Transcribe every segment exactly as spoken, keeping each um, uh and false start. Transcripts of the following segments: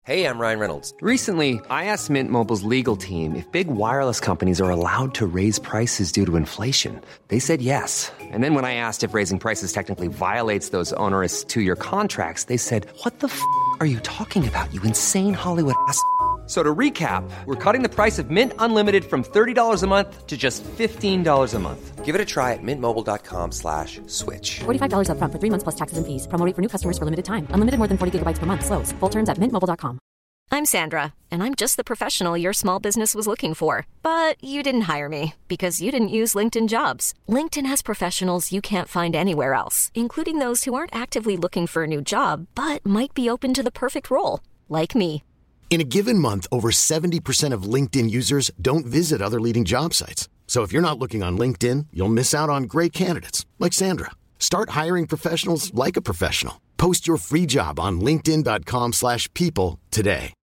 Hey, I'm Ryan Reynolds. Recently, I asked Mint Mobile's legal team if big wireless companies are allowed to raise prices due to inflation. They said yes. And then when I asked if raising prices technically violates those onerous two-year contracts, they said, what the f*** are you talking about, you insane Hollywood ass f- So to recap, we're cutting the price of Mint Unlimited from thirty dollars a month to just fifteen dollars a month. Give it a try at mintmobile.com slash switch. forty-five dollars up front for three months plus taxes and fees. Promo rate for new customers for limited time. Unlimited more than forty gigabytes per month. Slows full terms at mint mobile dot com. I'm Sandra, and I'm just the professional your small business was looking for. But you didn't hire me because you didn't use LinkedIn Jobs. LinkedIn has professionals you can't find anywhere else, including those who aren't actively looking for a new job, but might be open to the perfect role, like me. In a given month, over seventy percent of LinkedIn users don't visit other leading job sites. So if you're not looking on LinkedIn, you'll miss out on great candidates like Sandra. Start hiring professionals like a professional. Post your free job on linkedin.com slash people today.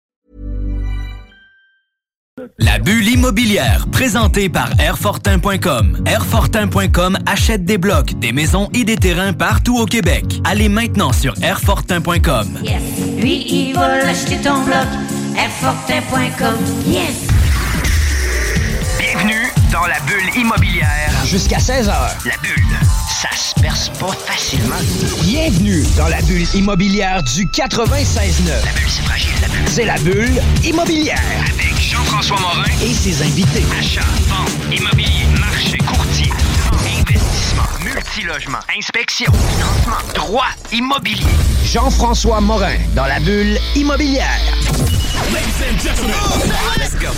La bulle immobilière, présentée par airfortin point com. airfortin point com achète des blocs, des maisons et des terrains partout au Québec. Allez maintenant sur airfortin point com. Yes, lui, il va l'acheter ton bloc. airfortin point com. Yes! Bienvenue dans la bulle immobilière. Jusqu'à seize heures. La bulle, ça se perce pas facilement. Bienvenue dans la bulle immobilière du quatre-vingt-seize neuf. La bulle, c'est fragile, la bulle. C'est la bulle immobilière. Avec Jean-François Morin et ses invités. Achat, vente, immobilier, marché, courtier, investissement, multilogement, inspection, financement, droit immobilier. Jean-François Morin dans la bulle immobilière. Ladies and gentlemen, let's go.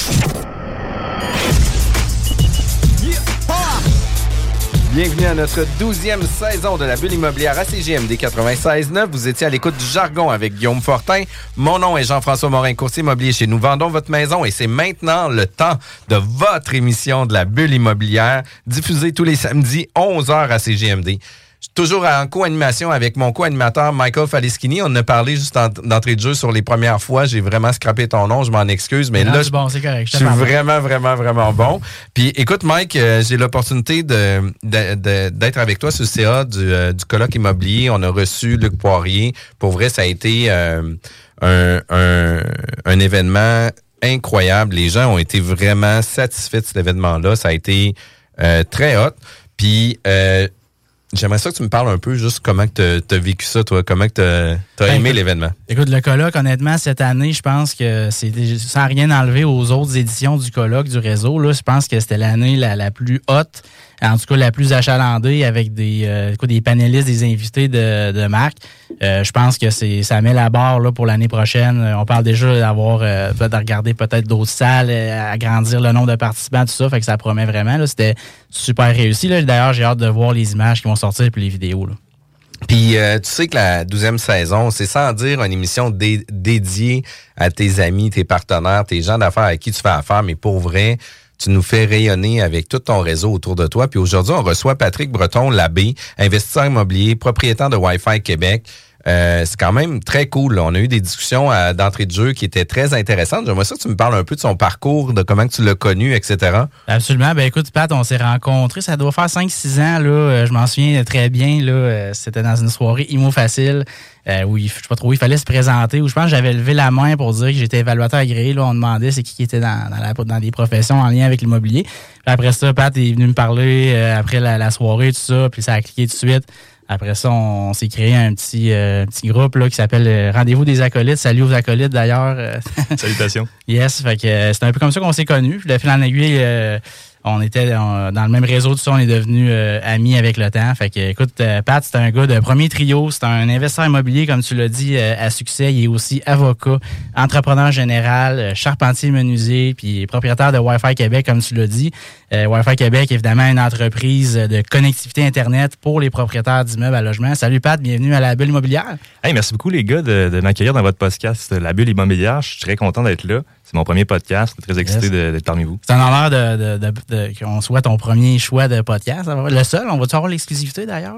Bienvenue à notre douzième saison de la bulle immobilière à C J M D quatre-vingt-seize neuf. Vous étiez à l'écoute du jargon avec Guillaume Fortin. Mon nom est Jean-François Morin, courtier immobilier chez Nous Vendons Votre Maison. Et c'est maintenant le temps de votre émission de la bulle immobilière, diffusée tous les samedis onze heures à C J M D. Je suis toujours en co-animation avec mon co-animateur Michael Falischini. On en a parlé juste en, d'entrée de jeu sur les premières fois. J'ai vraiment scrappé ton nom, je m'en excuse. Mais non, là, c'est bon, c'est correct, je suis vraiment, vraiment, vraiment bon. Puis écoute, Mike, euh, j'ai l'opportunité de, de, de, d'être avec toi sur le C A du, euh, du colloque immobilier. On a reçu Luc Poirier. Pour vrai, ça a été euh, un, un, un événement incroyable. Les gens ont été vraiment satisfaits de cet événement-là. Ça a été euh, très hot. Puis... Euh, J'aimerais ça que tu me parles un peu juste comment tu as vécu ça, toi, comment tu as ben, aimé écoute, l'événement. Écoute, le colloque, honnêtement, cette année, je pense que c'est sans rien enlever aux autres éditions du colloque du réseau, là, je pense que c'était l'année la, la plus haute, en tout cas la plus achalandée avec des, euh, écoute, des panélistes, des invités de, de marque. Euh, je pense que c'est ça met la barre là, pour l'année prochaine. On parle déjà d'avoir euh, de regarder peut-être d'autres salles, euh, agrandir le nombre de participants, tout ça, fait que ça promet vraiment. Là, c'était super réussi. Là. D'ailleurs, j'ai hâte de voir les images qui vont sortir puis les vidéos. Là. Puis euh, tu sais que la douzième saison, c'est sans dire une émission dé- dédiée à tes amis, tes partenaires, tes gens d'affaires à qui tu fais affaire, mais pour vrai, tu nous fais rayonner avec tout ton réseau autour de toi. Puis aujourd'hui, on reçoit Patrick Breton-Labbé, investisseur immobilier, propriétaire de Wi-Fi Québec. Euh, c'est quand même très cool. Là. On a eu des discussions à, d'entrée de jeu qui étaient très intéressantes. J'aimerais ça que tu me parles un peu de son parcours, de comment tu l'as connu, et cetera. Absolument. Ben écoute, Pat, on s'est rencontrés, ça doit faire cinq six ans. Là. Je m'en souviens très bien. Là. C'était dans une soirée Immo Facile euh, où il, je sais pas trop, il fallait se présenter. Où je pense que j'avais levé la main pour dire que j'étais évaluateur agréé. Là. On demandait c'est qui qui était dans, dans, la, dans des professions en lien avec l'immobilier. Puis après ça, Pat est venu me parler euh, après la, la soirée, tout ça. Puis ça a cliqué tout de suite. Après ça, on, on s'est créé un petit, euh, petit groupe là, qui s'appelle euh, Rendez-vous des acolytes. Salut aux acolytes d'ailleurs. Salutations. Yes, fait que euh, c'est un peu comme ça qu'on s'est connus. De fil en aiguille, euh, on était on, dans le même réseau, tout ça, on est devenus euh, amis avec le temps. Fait que, écoute, euh, Pat, c'est un gars de premier trio, c'est un investisseur immobilier, comme tu l'as dit, euh, à succès. Il est aussi avocat, entrepreneur général, euh, charpentier menuisier, puis propriétaire de Wi-Fi Québec, comme tu l'as dit. Euh, Wi-Fi Québec, évidemment, une entreprise de connectivité Internet pour les propriétaires d'immeubles à logement. Salut Pat, bienvenue à la Bulle immobilière. Hey, merci beaucoup les gars de, de m'accueillir dans votre podcast La Bulle immobilière. Je suis très content d'être là. C'est mon premier podcast. Je suis très excité yes. de, d'être parmi vous. C'est un honneur de, de, de, de, qu'on soit ton premier choix de podcast. Le seul. On va-tu avoir l'exclusivité d'ailleurs?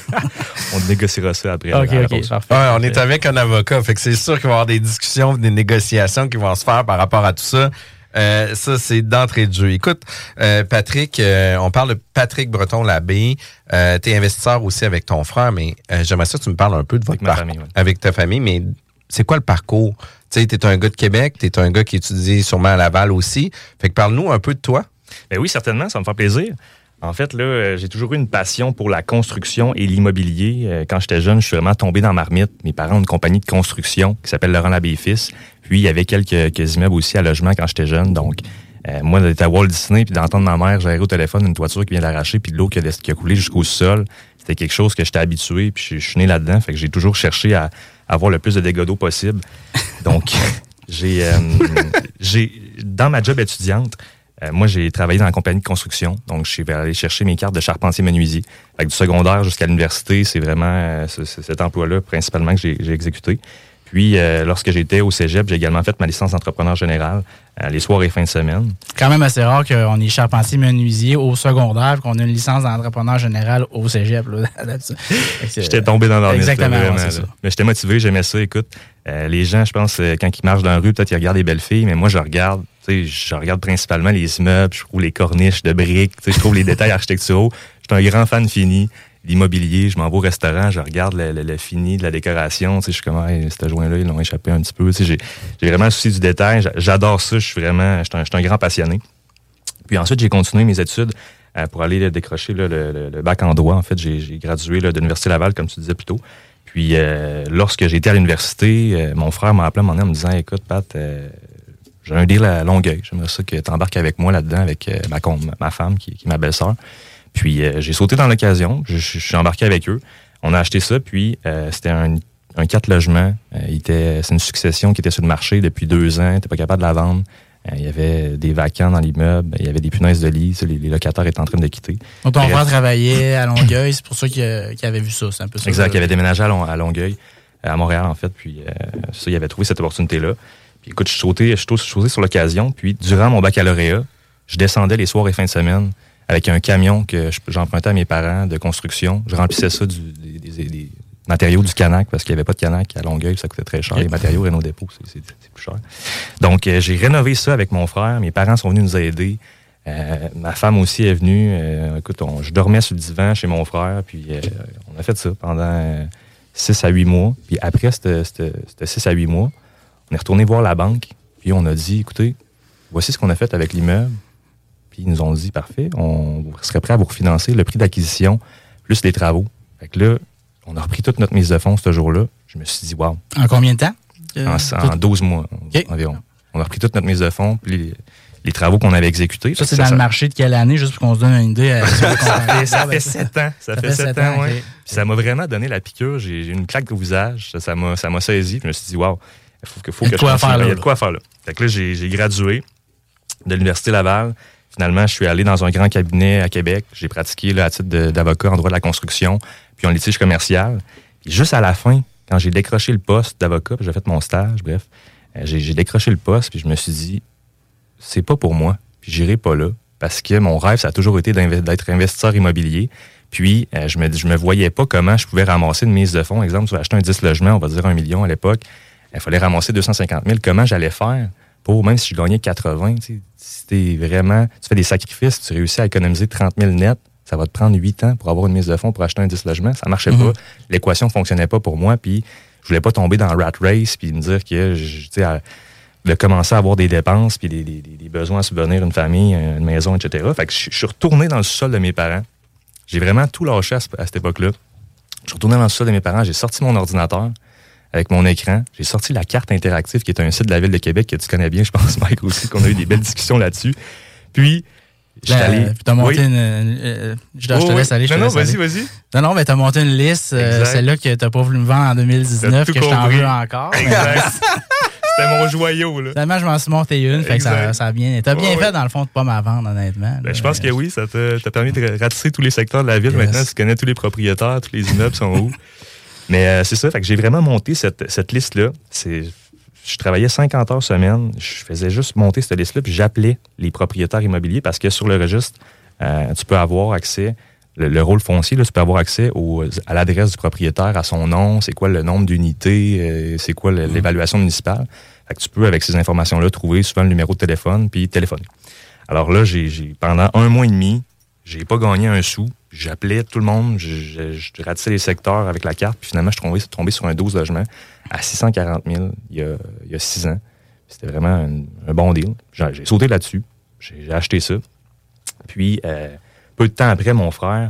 On négociera ça après. OK, la, OK. la Parfait. Ouais, on est avec un avocat. Fait que c'est sûr qu'il va y avoir des discussions, des négociations qui vont se faire par rapport à tout ça. Euh, ça, c'est d'entrée de jeu. Écoute, euh, Patrick, euh, on parle de Patrick Breton-Labbé. Euh, tu es investisseur aussi avec ton frère, mais euh, j'aimerais ça que tu me parles un peu de votre avec, ma par- famille, ouais. avec ta famille, mais c'est quoi le parcours Tu sais, t'es un gars de Québec, t'es un gars qui étudie sûrement à Laval aussi. Fait que parle-nous un peu de toi. Ben oui, certainement, ça me fait plaisir. En fait, là, j'ai toujours eu une passion pour la construction et l'immobilier. Quand j'étais jeune, je suis vraiment tombé dans la marmite. Mes parents ont une compagnie de construction qui s'appelle Laurent Labbé et Fils. Puis, il y avait quelques, quelques immeubles aussi à logement quand j'étais jeune. Donc, euh, moi, d'être à Walt Disney puis d'entendre ma mère gérer au téléphone une toiture qui vient d'arracher puis de l'eau qui a, qui a coulé jusqu'au sol, c'était quelque chose que j'étais habitué puis je, je suis né là-dedans. Fait que j'ai toujours cherché à, à avoir le plus de dégâts d'eau possible. Donc, j'ai, euh, j'ai, dans ma job étudiante, Euh, moi, j'ai travaillé dans la compagnie de construction, donc je suis allé chercher mes cartes de charpentier-menuisier. Fait que du secondaire jusqu'à l'université, c'est vraiment euh, c'est, c'est cet emploi-là principalement que j'ai, j'ai exécuté. Puis, euh, lorsque j'étais au cégep, j'ai également fait ma licence d'entrepreneur général euh, les soirs et fins de semaine. Quand même assez rare qu'on est charpentier-menuisier au secondaire qu'on a une licence d'entrepreneur général au cégep. Là. J'étais tombé dans leur Exactement, vraiment, ouais, c'est ça. Mais j'étais motivé, j'aimais ça. Écoute, euh, les gens, je pense, euh, quand ils marchent dans la rue, peut-être ils regardent les belles filles, mais moi, je regarde je regarde principalement les immeubles, je trouve les corniches de briques, je trouve les détails architecturaux. Je suis un grand fan fini. L'immobilier, je m'en vais au restaurant, je regarde le, le, le fini de la décoration. Je suis comme, hey, ce joint-là, ils l'ont échappé un petit peu. J'ai, j'ai vraiment le souci du détail. J'adore ça. Je suis vraiment, je suis un, je suis un grand passionné. Puis ensuite, j'ai continué mes études euh, pour aller là, décrocher là, le, le, le bac en droit. En fait, j'ai, j'ai gradué là, de l'Université Laval, comme tu disais plus tôt. Puis euh, lorsque j'étais à l'université, euh, mon frère m'a appelé un moment donné en me disant, écoute, Pat, euh, j'ai un deal à Longueuil. J'aimerais ça que tu embarques avec moi là-dedans, avec euh, ma, ma femme, qui, qui est ma belle-sœur. Puis euh, j'ai sauté dans l'occasion. Je, je, je suis embarqué avec eux. On a acheté ça, puis euh, c'était un, un quatre logements. Euh, il était, c'est une succession qui était sur le marché depuis deux ans. T'es pas capable de la vendre. Euh, il y avait des vacants dans l'immeuble. Il y avait des punaises de lit. Les, les locataires étaient en train de quitter. Donc ton frère travaillait à Longueuil. C'est pour ça qu'il, qu'il avait vu ça. C'est un peu ça. Exact. Il avait déménagé à, Long, à Longueuil, à Montréal, en fait. Puis euh, ça, il avait trouvé cette opportunité-là. Écoute, je suis sauté, je suis sauté sur l'occasion, puis durant mon baccalauréat, je descendais les soirs et fins de semaine avec un camion que j'empruntais à mes parents de construction. Je remplissais ça du, des, des, des matériaux du Canac, parce qu'il n'y avait pas de Canac à Longueuil, ça coûtait très cher. Okay. Les matériaux Renault Dépôt, c'est, c'est, c'est plus cher. Donc, euh, j'ai rénové ça avec mon frère. Mes parents sont venus nous aider. Euh, ma femme aussi est venue. Euh, écoute, on, je dormais sur le divan chez mon frère, puis euh, on a fait ça pendant six à huit mois. Puis après ce six à huit mois, on est retourné voir la banque, puis on a dit, écoutez, voici ce qu'on a fait avec l'immeuble. Puis ils nous ont dit, parfait, on serait prêt à vous refinancer le prix d'acquisition plus les travaux. Fait que là, on a repris toute notre mise de fonds ce jour-là. Je me suis dit, wow. En combien de temps? En, en douze mois okay. environ. On a repris toute notre mise de fonds, puis les, les travaux qu'on avait exécutés. Ça, c'est ça, dans ça, le marché de quelle année, juste pour qu'on se donne une idée? ça fait, ça fait sept ans. Ça, ça fait sept ans, oui. Okay. Ça m'a vraiment donné la piqûre. J'ai, j'ai une claque au visage. Ça, ça, m'a, ça m'a saisi. Je me suis dit, wow. Il faut que, faut que je continue. Il y a de quoi faire là. Fait que là, j'ai, j'ai gradué de l'Université Laval. Finalement, je suis allé dans un grand cabinet à Québec. J'ai pratiqué là, à titre de, d'avocat en droit de la construction, puis en litige commercial. Puis juste à la fin, quand j'ai décroché le poste d'avocat, puis j'ai fait mon stage, bref, euh, j'ai, j'ai décroché le poste, puis je me suis dit, c'est pas pour moi, puis j'irai pas là, parce que mon rêve, ça a toujours été d'être investisseur immobilier. Puis, euh, je me je me voyais pas comment je pouvais ramasser une mise de fonds. Exemple, tu vas acheter un dix logements, on va dire un million à l'époque. Il fallait ramasser deux cent cinquante mille. Comment j'allais faire pour, même si je gagnais quatre-vingts, tu sais, si t'es vraiment, tu fais des sacrifices, tu réussis à économiser trente mille net, ça va te prendre huit ans pour avoir une mise de fonds pour acheter un dix logements. Ça marchait mm-hmm. pas. L'équation fonctionnait pas pour moi, puis je voulais pas tomber dans le rat race, puis me dire que, tu sais, de commencer à avoir des dépenses, puis des, des, des besoins à subvenir une famille, une maison, et cetera. Fait que je, je suis retourné dans le sous-sol de mes parents. J'ai vraiment tout lâché à, à cette époque-là. Je suis retourné dans le sous-sol de mes parents, j'ai sorti mon ordinateur avec mon écran. J'ai sorti la carte interactive, qui est un site de la Ville de Québec que tu connais bien, je pense, Mike, aussi, qu'on a eu des belles discussions là-dessus. Puis, je suis allé... Puis t'as monté oui. une... Euh, je, oh, je te laisse aller. Je non, te non, laisse vas-y, aller. vas-y. Non, non, mais t'as monté une liste, euh, celle-là que t'as pas voulu me vendre en deux mille dix-neuf, que compris. Je t'en veux encore. Exact. C'était mon joyau, là. Finalement, je m'en suis monté une, fait que ça, ça a bien... T'as bien ouais, fait, ouais. dans le fond, de pas m'en vendre, honnêtement. Ben, je pense que oui, ça t'a, t'a permis de ratisser tous les secteurs de la ville. Yes. Maintenant, tu connais tous les propriétaires, tous les immeubles sont où. Mais euh, c'est ça, fait que j'ai vraiment monté cette, cette liste-là. C'est, je travaillais cinquante heures semaine, je faisais juste monter cette liste-là, puis j'appelais les propriétaires immobiliers parce que sur le registre, euh, tu peux avoir accès, le, le rôle foncier, là, tu peux avoir accès au, à l'adresse du propriétaire, à son nom, c'est quoi le nombre d'unités, euh, c'est quoi le, mmh. l'évaluation municipale. Fait que tu peux, avec ces informations-là, trouver souvent le numéro de téléphone, puis téléphoner. Alors là, j'ai, j'ai pendant un mois et demi, j'ai pas gagné un sou. j'appelais tout le monde, je, je, je ratissais les secteurs avec la carte, puis finalement, je suis tombé, tombé sur un douze logements à six cent quarante mille il y a, il y a six ans. C'était vraiment un, un bon deal. J'ai, j'ai sauté là-dessus. J'ai, j'ai acheté ça. Puis, euh, peu de temps après, mon frère,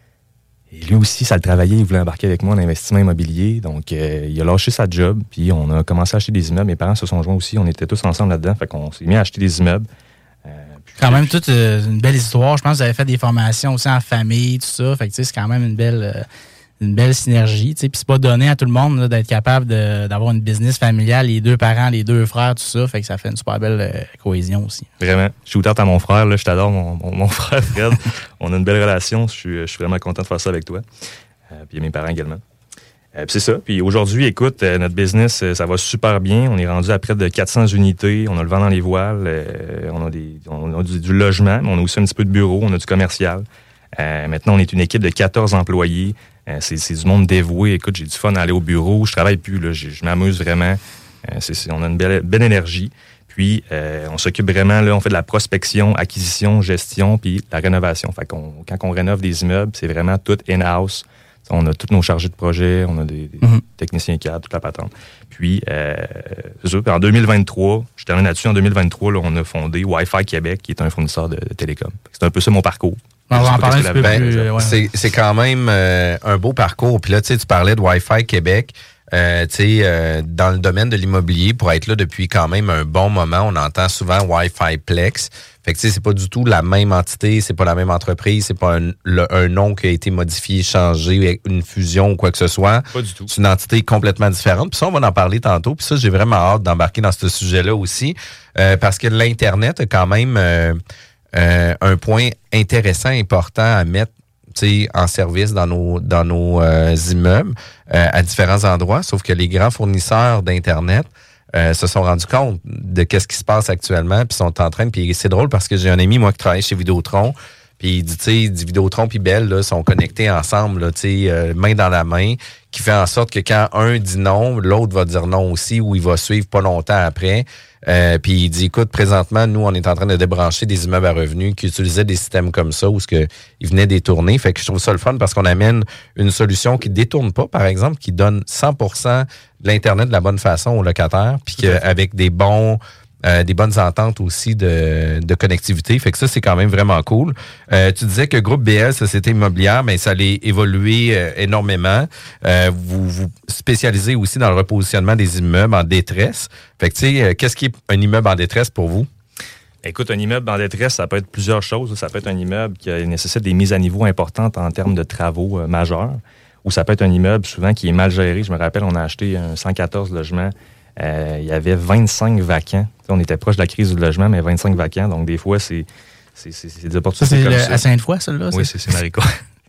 et lui aussi, ça le travaillait, il voulait embarquer avec moi en investissement immobilier. Donc, euh, il a lâché sa job, puis on a commencé à acheter des immeubles. Mes parents se sont joints aussi, on était tous ensemble là-dedans. Fait qu'on s'est mis à acheter des immeubles. Euh, puis, quand même, toute euh, une belle histoire. Je pense que vous avez fait des formations aussi en famille, tout ça. Fait que, tu sais, c'est quand même une belle... Euh, une belle synergie, tu sais, puis c'est pas donné à tout le monde là, d'être capable de, d'avoir une business familiale, les deux parents, les deux frères, tout ça, fait que ça fait une super belle euh, cohésion aussi. Vraiment. Je suis ouvert à mon frère, là, je t'adore, mon, mon, mon frère Fred. On a une belle relation, je suis, je suis vraiment content de faire ça avec toi. Euh, puis mes parents également. Euh, puis c'est ça. Puis aujourd'hui, écoute, euh, notre business, euh, ça va super bien. On est rendu à près de quatre cents unités. On a le vent dans les voiles. Euh, on a, des, on a du, du logement, mais on a aussi un petit peu de bureau. On a du commercial. Euh, maintenant, on est une équipe de quatorze employés. Euh, c'est, c'est du monde dévoué. Écoute, j'ai du fun à aller au bureau. Je travaille plus, là. Je, je m'amuse vraiment. Euh, c'est, c'est, on a une belle, belle énergie. Puis, euh, on s'occupe vraiment, là, on fait de la prospection, acquisition, gestion, puis la rénovation. Fait qu'on, quand on rénove des immeubles, c'est vraiment tout in-house. On a tous nos chargés de projet, on a des, des mm-hmm. techniciens cadres, toute la patente. Puis, euh, c'est ça. Puis en deux mille vingt-trois, je termine là-dessus, en deux mille vingt-trois, là, on a fondé Wi-Fi Québec, qui est un fournisseur de, de télécom. C'est un peu ça mon parcours. On va en parler un peu ben, plus. Ouais. C'est, c'est quand même euh, un beau parcours. Puis là, tu sais, tu parlais de Wi-Fi Québec. Euh, tu sais, euh, dans le domaine de l'immobilier, pour être là depuis quand même un bon moment, on entend souvent Wi-Fi Plex. Fait que tu sais, c'est pas du tout la même entité, c'est pas la même entreprise, c'est pas un, le, un nom qui a été modifié, changé, une fusion ou quoi que ce soit. Pas du tout. C'est une entité complètement différente. Puis ça, on va en parler tantôt. Puis ça, j'ai vraiment hâte d'embarquer dans ce sujet-là aussi. Euh, parce que l'Internet a quand même euh, euh, un point intéressant, important à mettre en service dans nos dans nos euh, immeubles euh, à différents endroits, sauf que les grands fournisseurs d'Internet euh, se sont rendus compte de qu'est-ce qui se passe actuellement, puis sont en train de... Puis c'est drôle parce que j'ai un ami, moi, qui travaille chez Vidéotron, puis il dit, tu sais, Vidéotron puis Bell, là, sont connectés ensemble, là, tu sais, euh, main dans la main, qui fait en sorte que quand un dit non, l'autre va dire non aussi, ou il va suivre pas longtemps après. Euh, puis il dit, écoute, présentement, nous, on est en train de débrancher des immeubles à revenus qui utilisaient des systèmes comme ça où ce que ils venaient détourner. Fait que je trouve ça le fun parce qu'on amène une solution qui détourne pas, par exemple, qui donne cent pour cent de l'Internet de la bonne façon aux locataires, puis qu'avec des bons... Euh, des bonnes ententes aussi de, de connectivité. Fait que ça, c'est quand même vraiment cool. Euh, tu disais que Groupe B L, Société immobilière, mais ça allait évoluer euh, énormément. Euh, vous vous spécialisez aussi dans le repositionnement des immeubles en détresse. Fait que tu sais, euh, qu'est-ce qui est un immeuble en détresse pour vous? Écoute, un immeuble en détresse, ça peut être plusieurs choses. Ça peut être un immeuble qui nécessite des mises à niveau importantes en termes de travaux euh, majeurs. Ou ça peut être un immeuble souvent qui est mal géré. Je me rappelle, on a acheté un cent quatorze logements. Euh, il y avait vingt-cinq vacants. T'sais, on était proche de la crise du logement, mais vingt-cinq vacants. Donc, des fois, c'est, c'est, c'est, c'est des opportunités ça, c'est comme le, ça. À Sainte-Foy, celle-là? Oui, c'est, c'est Maricourt.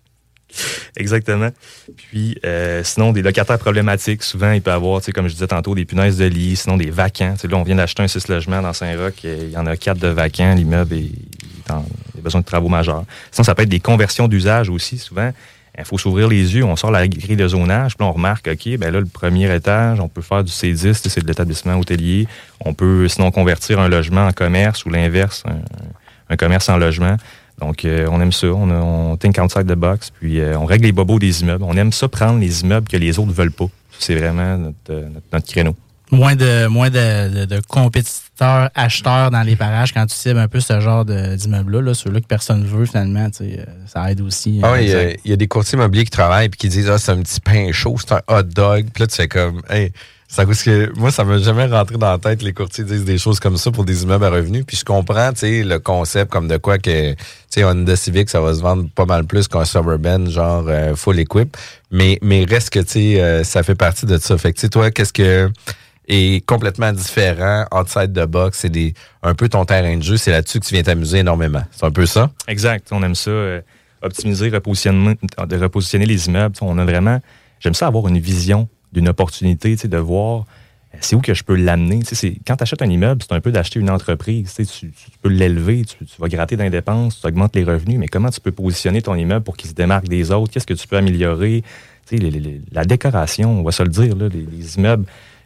Exactement. Puis, euh, sinon, des locataires problématiques. Souvent, il peut y avoir, comme je disais tantôt, des punaises de lit, sinon des vacants. T'sais, là, on vient d'acheter un six logements dans Saint-Roch. Il y en a quatre de vacants. L'immeuble est, est en, il a besoin de travaux majeurs. Sinon, ça peut être des conversions d'usage aussi, souvent. Il faut s'ouvrir les yeux, on sort la grille de zonage, puis là, on remarque, OK, ben là, le premier étage, on peut faire du C dix, c'est de l'établissement hôtelier. On peut, sinon, convertir un logement en commerce ou l'inverse, un, un commerce en logement. Donc, euh, on aime ça, on, a, on think outside the box, puis euh, on règle les bobos des immeubles. On aime ça, prendre les immeubles que les autres ne veulent pas. C'est vraiment notre, notre, notre créneau. Moins de moins de, de, de compétiteurs, acheteurs dans les parages quand tu cibles un peu ce genre de, d'immeubles-là, là, ceux-là que personne ne veut finalement, tu sais, ça aide aussi. Ah oui, il y, y a des courtiers immobiliers qui travaillent et qui disent « Ah, c'est un petit pain chaud, c'est un hot dog ». Puis là, tu fais comme « Hey, ça goûte que moi, ça m'a jamais rentré dans la tête, les courtiers disent des choses comme ça pour des immeubles à revenus. Puis je comprends, tu sais, le concept comme de quoi que, tu sais, Honda Civic, ça va se vendre pas mal plus qu'un Suburban, genre euh, full equip. Mais, mais reste que, tu sais, euh, ça fait partie de ça. Fait que, tu sais, toi, qu'est-ce que... est complètement différent, outside the box, c'est des, un peu ton terrain de jeu, c'est là-dessus que tu viens t'amuser énormément. C'est un peu ça? Exact, on aime ça, euh, optimiser, repositionner, de repositionner les immeubles. On a vraiment, j'aime ça avoir une vision d'une opportunité, de voir euh, c'est où que je peux l'amener. C'est, quand tu achètes un immeuble, c'est un peu d'acheter une entreprise. Tu, tu peux l'élever, tu, tu vas gratter dans les dépenses, tu augmentes les revenus, mais comment tu peux positionner ton immeuble pour qu'il se démarque des autres? Qu'est-ce que tu peux améliorer? Les, les, les, la décoration, on va se le dire, là, les, les immeubles,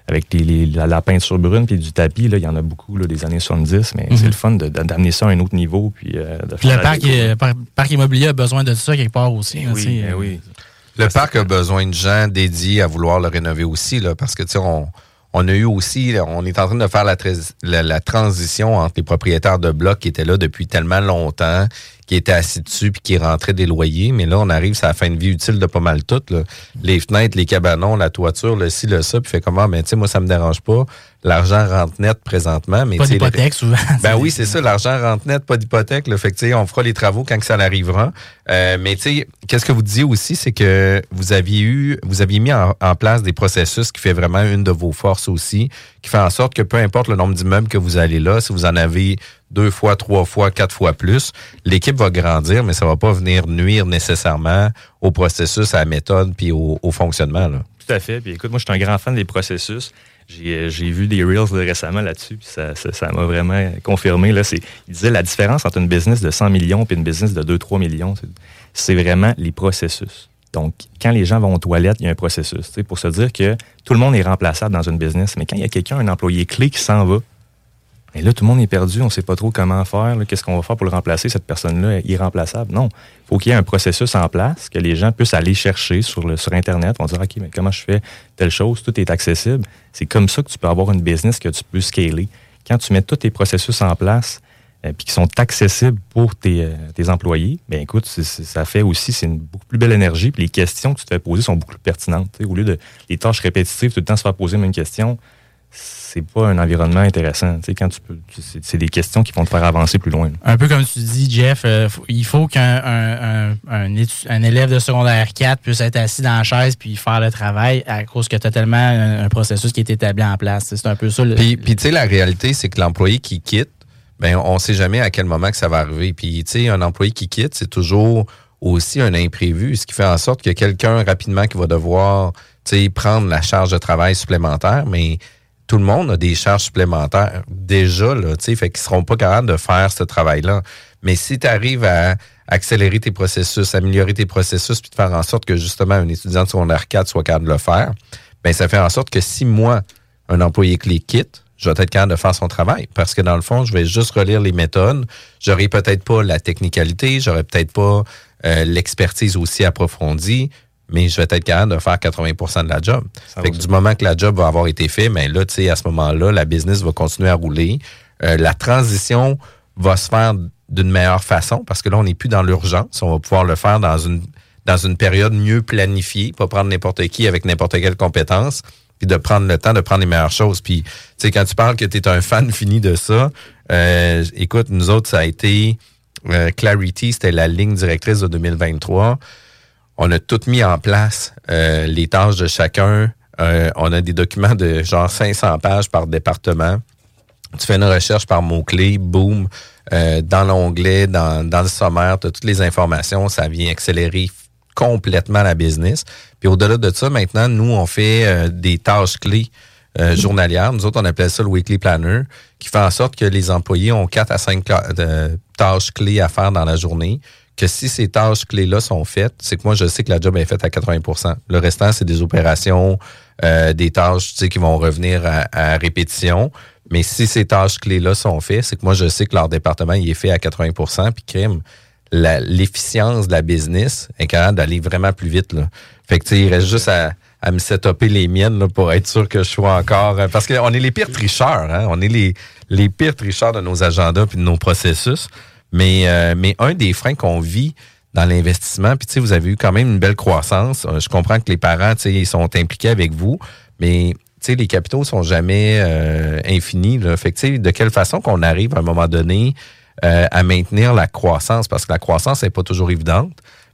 avec les, les, la, la peinture brune puis du tapis, là, il y en a beaucoup là, des années soixante-dix, mais mm-hmm. c'est le fun de, de, d'amener ça à un autre niveau. Puis, euh, de puis le parc, est, par, parc immobilier a besoin de ça quelque part aussi. Ben là, oui, ben oui. Le Parce parc a besoin de gens dédiés à vouloir le rénover aussi, là, parce que, tu sais, on, on a eu aussi, là, on est en train de faire la, la, la transition entre les propriétaires de blocs qui étaient là depuis tellement longtemps, qui étaient assis dessus puis qui rentraient des loyers. Mais là, on arrive à la fin de vie utile de pas mal tout. Là. Les fenêtres, les cabanons, la toiture, le ci, le ça. Puis fait comment? Ben, tu sais, moi, ça me dérange pas. L'argent rentre net présentement. Mais pas d'hypothèque, le... souvent. Ben oui, c'est ça. L'argent rentre net, pas d'hypothèque. Là. Fait que, tu sais, on fera les travaux quand que ça arrivera. Euh, mais, tu sais, qu'est-ce que vous disiez aussi, c'est que vous aviez eu, vous aviez mis en, en place des processus qui fait vraiment une de vos forces aussi, qui fait en sorte que peu importe le nombre d'immeubles que vous allez là, si vous en avez deux fois, trois fois, quatre fois plus, l'équipe va grandir, mais ça va pas venir nuire nécessairement au processus, à la méthode puis au, au fonctionnement. Là. Tout à fait. Puis écoute, moi, je suis un grand fan des processus. J'ai, j'ai vu des Reels récemment là-dessus, puis ça, ça, ça m'a vraiment confirmé. Là, c'est, il disait la différence entre une business de cent millions et une business de deux à trois millions, c'est, c'est vraiment les processus. Donc, quand les gens vont aux toilettes, il y a un processus. Pour se dire que tout le monde est remplaçable dans une business, mais quand il y a quelqu'un, un employé clé qui s'en va, et là, tout le monde est perdu, on ne sait pas trop comment faire, là, qu'est-ce qu'on va faire pour le remplacer, cette personne-là est irremplaçable. Non, il faut qu'il y ait un processus en place, que les gens puissent aller chercher sur, le, sur Internet, on va dire, OK, mais comment je fais telle chose, tout est accessible. C'est comme ça que tu peux avoir une business que tu peux scaler. Quand tu mets tous tes processus en place, euh, puis qui sont accessibles pour tes, euh, tes employés, bien écoute, c'est, c'est, ça fait aussi, c'est une beaucoup plus belle énergie, puis les questions que tu te fais poser sont beaucoup plus pertinentes. T'sais, au lieu de les tâches répétitives, tout le temps se faire poser la même question, c'est pas un environnement intéressant. Tu sais, quand tu peux, c'est, c'est des questions qui vont te faire avancer plus loin. Un peu comme tu dis, Jeff, euh, il faut qu'un un, un, un, étu- un élève de secondaire quatre puisse être assis dans la chaise puis faire le travail à cause que tu as tellement un, un processus qui est établi en place. C'est un peu ça. Le... Puis, puis tu sais, la réalité, c'est que l'employé qui quitte, ben on sait jamais à quel moment que ça va arriver. Puis, tu sais, un employé qui quitte, c'est toujours aussi un imprévu, ce qui fait en sorte qu'il y a quelqu'un rapidement qui va devoir, tu sais, prendre la charge de travail supplémentaire, mais tout le monde a des charges supplémentaires déjà, là, tu sais, fait qu'ils seront pas capables de faire ce travail-là. Mais si tu arrives à accélérer tes processus, améliorer tes processus, puis de faire en sorte que, justement, un étudiant de secondaire quatre soit capable de le faire, bien, ça fait en sorte que si moi, un employé clé quitte, je vais être capable de faire son travail. Parce que, dans le fond, je vais juste relire les méthodes. J'aurai peut-être pas la technicalité, j'aurai peut-être pas euh, l'expertise aussi approfondie, mais je vais être capable de faire quatre-vingts pour cent de la job. Fait que du moment que la job va avoir été faite, bien là, tu sais, à ce moment-là, la business va continuer à rouler. Euh, la transition va se faire d'une meilleure façon parce que là, on n'est plus dans l'urgence. On va pouvoir le faire dans une dans une période mieux planifiée, pas prendre n'importe qui avec n'importe quelle compétence, puis de prendre le temps de prendre les meilleures choses. Puis, tu sais, quand tu parles que tu es un fan fini de ça, euh, écoute, nous autres, ça a été euh, Clarity, c'était la ligne directrice de deux mille vingt-trois. On a tout mis en place, euh, les tâches de chacun. Euh, on a des documents de genre cinq cents pages par département. Tu fais une recherche par mots-clés, boum, euh, dans l'onglet, dans, dans le sommaire, tu as toutes les informations. Ça vient accélérer complètement la business. Puis au-delà de ça, maintenant, nous, on fait euh, des tâches clés euh, journalières. Nous autres, on appelle ça le Weekly Planner, qui fait en sorte que les employés ont quatre à cinq euh, tâches clés à faire dans la journée. Que si ces tâches clés-là sont faites, c'est que moi, je sais que la job est faite à quatre-vingts pour cent. Le restant, c'est des opérations, euh, des tâches, tu sais, qui vont revenir à, à répétition. Mais si ces tâches clés-là sont faites, c'est que moi, je sais que leur département, il est fait à quatre-vingts pour cent. Puis, crime, la, l'efficience de la business est capable d'aller vraiment plus vite, là. Fait que, tu sais, il reste juste à, à me setuper les miennes, là, pour être sûr que je sois encore... Parce qu'on est les pires tricheurs, hein. On est les, les pires tricheurs de nos agendas puis de nos processus. Mais, euh, mais un des freins qu'on vit dans l'investissement, puis tu sais, vous avez eu quand même une belle croissance. Je comprends que les parents, tu sais, ils sont impliqués avec vous, mais tu sais, les capitaux sont jamais euh, infinis, là. Fait que tu sais, de quelle façon qu'on arrive à un moment donné euh, à maintenir la croissance, parce que la croissance n'est pas toujours évidente,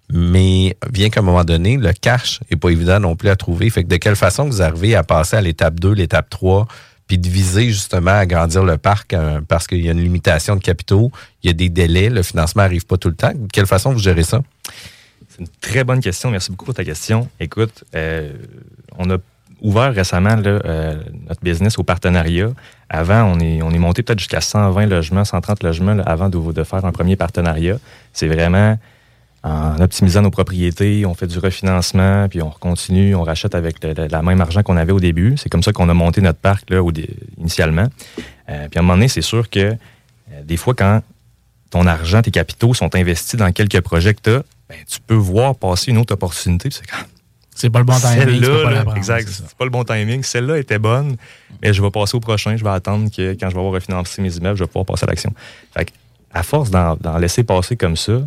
mais bien qu'à un moment donné, le cash est pas évident non plus à trouver. Fait que de quelle façon vous arrivez à passer à l'étape deux, l'étape trois, puis de viser justement à agrandir le parc euh, parce qu'il y a une limitation de capitaux, il y a des délais, le financement n'arrive pas tout le temps. De quelle façon vous gérez ça? C'est une très bonne question. Merci beaucoup pour ta question. Écoute, euh, on a ouvert récemment là, euh, notre business au partenariat. Avant, on est, on est monté peut-être jusqu'à cent vingt logements, cent trente logements là, avant de, de faire un premier partenariat. C'est vraiment en optimisant nos propriétés, on fait du refinancement, puis on continue, on rachète avec le, le, la même argent qu'on avait au début. C'est comme ça qu'on a monté notre parc là, au, initialement. Euh, puis à un moment donné, c'est sûr que euh, des fois, quand ton argent, tes capitaux sont investis dans quelques projets que tu as, ben, tu peux voir passer une autre opportunité. C'est quand c'est pas le bon timing. Celle-là, pas là, prendre, exact, c'est, c'est pas le bon timing. Celle-là était bonne, mais je vais passer au prochain. Je vais attendre que quand je vais avoir refinancé mes immeubles, je vais pouvoir passer à l'action. Fait que, à force d'en, d'en laisser passer comme ça,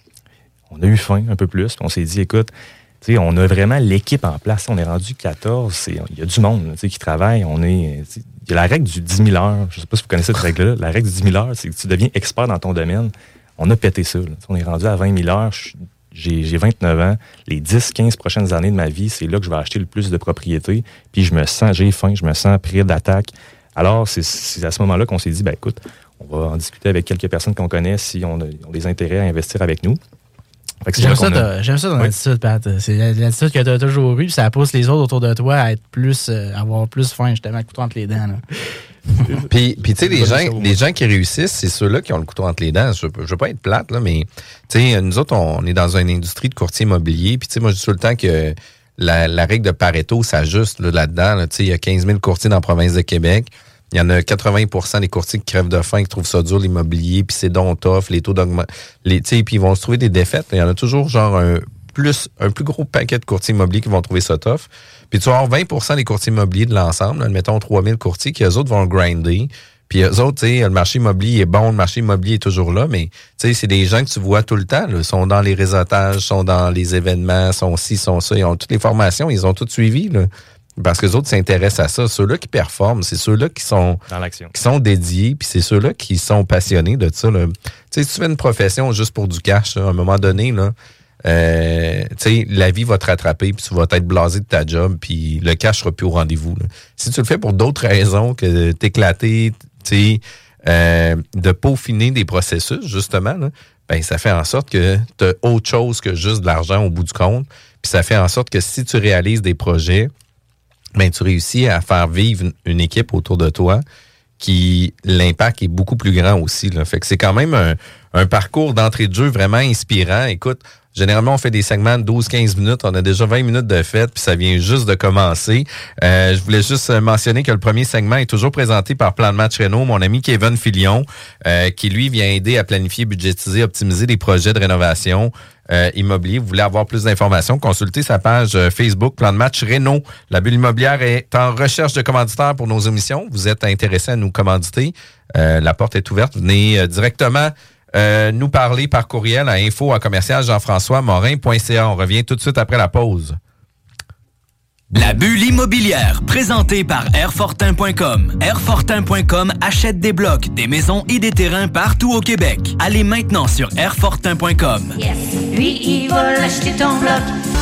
on a eu faim un peu plus. Puis on s'est dit, écoute, on a vraiment l'équipe en place. On est rendu quatorze. Il y a du monde qui travaille. On est, il y a la règle du dix mille heures. Je ne sais pas si vous connaissez cette règle-là. La règle du dix mille heures, c'est que tu deviens expert dans ton domaine. On a pété ça. Là. On est rendu à vingt mille heures. J'ai, j'ai vingt-neuf ans. Les dix quinze prochaines années de ma vie, c'est là que je vais acheter le plus de propriétés. Puis je me sens, j'ai faim, je me sens prêt d'attaque. Alors, c'est, c'est à ce moment-là qu'on s'est dit, ben écoute, on va en discuter avec quelques personnes qu'on connaît si on a, on a des intérêts à investir avec nous. J'aime ça, a... j'aime ça dans oui. l'attitude, Pat. C'est l'attitude que tu as toujours eue, puis ça pousse les autres autour de toi à être plus, euh, avoir plus faim, justement, le couteau entre les dents. puis, puis tu sais, les gens, les gens qui réussissent, c'est ceux-là qui ont le couteau entre les dents. Je, je veux pas être plate, là, mais tu sais, nous autres, on, on est dans une industrie de courtier immobilier, puis tu sais, moi, je dis tout le temps que la, la règle de Pareto s'ajuste là, là-dedans. Là, tu sais, il y a quinze mille courtiers dans la province de Québec. Il y en a quatre-vingts pour cent des courtiers qui crèvent de faim, qui trouvent ça dur, l'immobilier, puis c'est donc tough, les taux d'augmentation. Puis ils vont se trouver des défaites. Il y en a toujours genre un plus un plus gros paquet de courtiers immobiliers qui vont trouver ça tough. Puis tu vas avoir vingt pour cent des courtiers immobiliers de l'ensemble, là, admettons trois mille courtiers, qui eux autres vont grinder. Puis eux autres, tu sais, le marché immobilier est bon, le marché immobilier est toujours là, mais tu sais, c'est des gens que tu vois tout le temps. Ils sont dans les réseautages, sont dans les événements, sont ci, sont ça. Ils ont toutes les formations, ils ont tout suivi, là. Parce que les autres s'intéressent à ça. Ceux-là qui performent, c'est ceux-là qui sont dans l'action, qui sont dédiés, puis c'est ceux-là qui sont passionnés de ça. Tu sais, si tu fais une profession juste pour du cash, là, à un moment donné, là, euh, tu sais, la vie va te rattraper, puis tu vas être blasé de ta job, puis le cash sera plus au rendez-vous. Là. Si tu le fais pour d'autres raisons que t'éclater, tu sais, euh, de peaufiner des processus, justement, là, ben ça fait en sorte que tu as autre chose que juste de l'argent au bout du compte. Puis ça fait en sorte que si tu réalises des projets, ben, tu réussis à faire vivre une équipe autour de toi qui, l'impact est beaucoup plus grand aussi, là. Fait que c'est quand même un, un parcours d'entrée de jeu vraiment inspirant. Écoute, généralement, on fait des segments de douze à quinze minutes. On a déjà vingt minutes de fête, puis ça vient juste de commencer. Euh, je voulais juste mentionner que le premier segment est toujours présenté par Plan de Match Réno, mon ami Kevin Filion, euh, qui, lui, vient aider à planifier, budgétiser, optimiser des projets de rénovation euh, immobilier. Vous voulez avoir plus d'informations, consultez sa page euh, Facebook Plan de Match Réno. La Bulle immobilière est en recherche de commanditaires pour nos émissions. Vous êtes intéressé à nous commanditer. Euh, la porte est ouverte. Venez euh, directement Euh, nous parler par courriel à info en commercial jean-françois morin point c a. On revient tout de suite après la pause. La bulle immobilière, présentée par airfortin point com. airfortin point com achète des blocs, des maisons et des terrains partout au Québec. Allez maintenant sur airfortin point com. Yes. Lui, il va l'acheter ton bloc.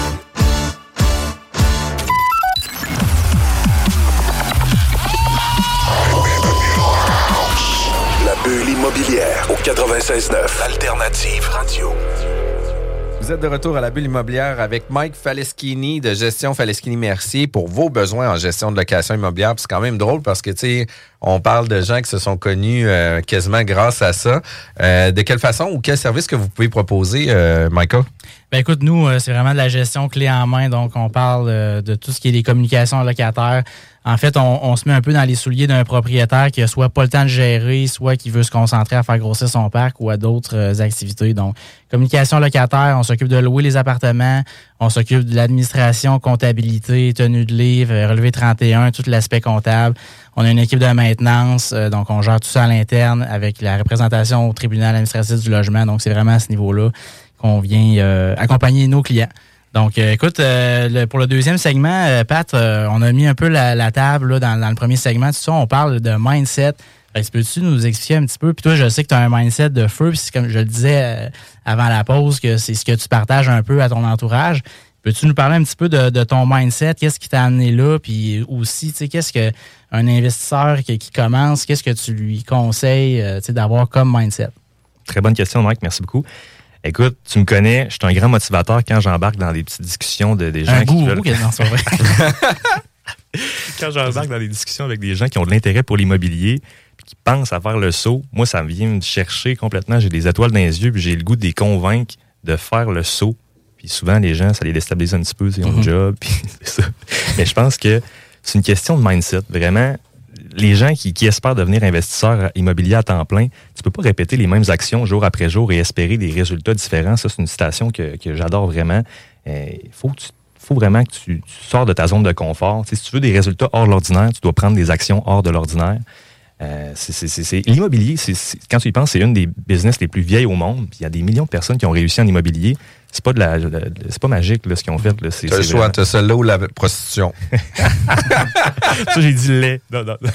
Bulle immobilière au quatre-vingt-seize neuf Alternative Radio. Vous êtes de retour à la Bulle immobilière avec Mike Faleschini de Gestion Faleschini-Mercier pour vos besoins en gestion de location immobilière. Puis c'est quand même drôle parce que, tu sais, on parle de gens qui se sont connus euh, quasiment grâce à ça. Euh, de quelle façon ou quel service que vous pouvez proposer, euh, Michael? Ben écoute, nous, euh, c'est vraiment de la gestion clé en main. Donc, on parle euh, de tout ce qui est des communications locataires. En fait, on, on se met un peu dans les souliers d'un propriétaire qui a soit pas le temps de gérer, soit qui veut se concentrer à faire grossir son parc ou à d'autres euh, activités. Donc, communication locataire, on s'occupe de louer les appartements, on s'occupe de l'administration, comptabilité, tenue de livre, relevé trente et un, tout l'aspect comptable. On a une équipe de maintenance, euh, donc on gère tout ça à l'interne avec la représentation au tribunal administratif du logement. Donc, c'est vraiment à ce niveau-là qu'on vient euh, accompagner nos clients. Donc, euh, écoute, euh, le, pour le deuxième segment, euh, Pat, euh, on a mis un peu la, la table là, dans, dans le premier segment. Tout ça, on parle de mindset. Fait que, peux-tu nous expliquer un petit peu? Puis toi, je sais que tu as un mindset de feu. Puis comme je le disais euh, avant la pause, que c'est ce que tu partages un peu à ton entourage. Peux-tu nous parler un petit peu de, de ton mindset? Qu'est-ce qui t'a amené là? Puis aussi, tu sais, qu'est-ce qu'un investisseur qui, qui commence, qu'est-ce que tu lui conseilles euh, tu sais, d'avoir comme mindset? Très bonne question, Mike. Merci beaucoup. Écoute, tu me connais, je suis un grand motivateur quand j'embarque dans des petites discussions de des gens un qui gourou, veulent... Non, c'est vrai. Quand j'embarque dans des discussions avec des gens qui ont de l'intérêt pour l'immobilier puis qui pensent à faire le saut, moi, ça vient me chercher complètement. J'ai des étoiles dans les yeux puis j'ai le goût de les convaincre de faire le saut. Puis souvent, les gens, ça les déstabilise un petit peu, ils ont mm-hmm. un job, puis c'est ça. Mais je pense que c'est une question de mindset. Vraiment, les gens qui, qui espèrent devenir investisseurs immobiliers à temps plein, tu peux pas répéter les mêmes actions jour après jour et espérer des résultats différents. Ça, c'est une citation que, que j'adore vraiment. Il euh, faut que tu faut vraiment que tu, tu sors de ta zone de confort. T'sais, si tu veux des résultats hors de l'ordinaire, tu dois prendre des actions hors de l'ordinaire. Euh, c'est, c'est, c'est, c'est, l'immobilier, c'est, c'est, quand tu y penses, c'est une des business les plus vieilles au monde. Il y a des millions de personnes qui ont réussi en immobilier. C'est pas de la, la c'est pas magique là, ce qu'ils ont fait. Là. C'est, t'as le choix, t'as celle-là ou la prostitution. Ça, j'ai dit lait. Non, non.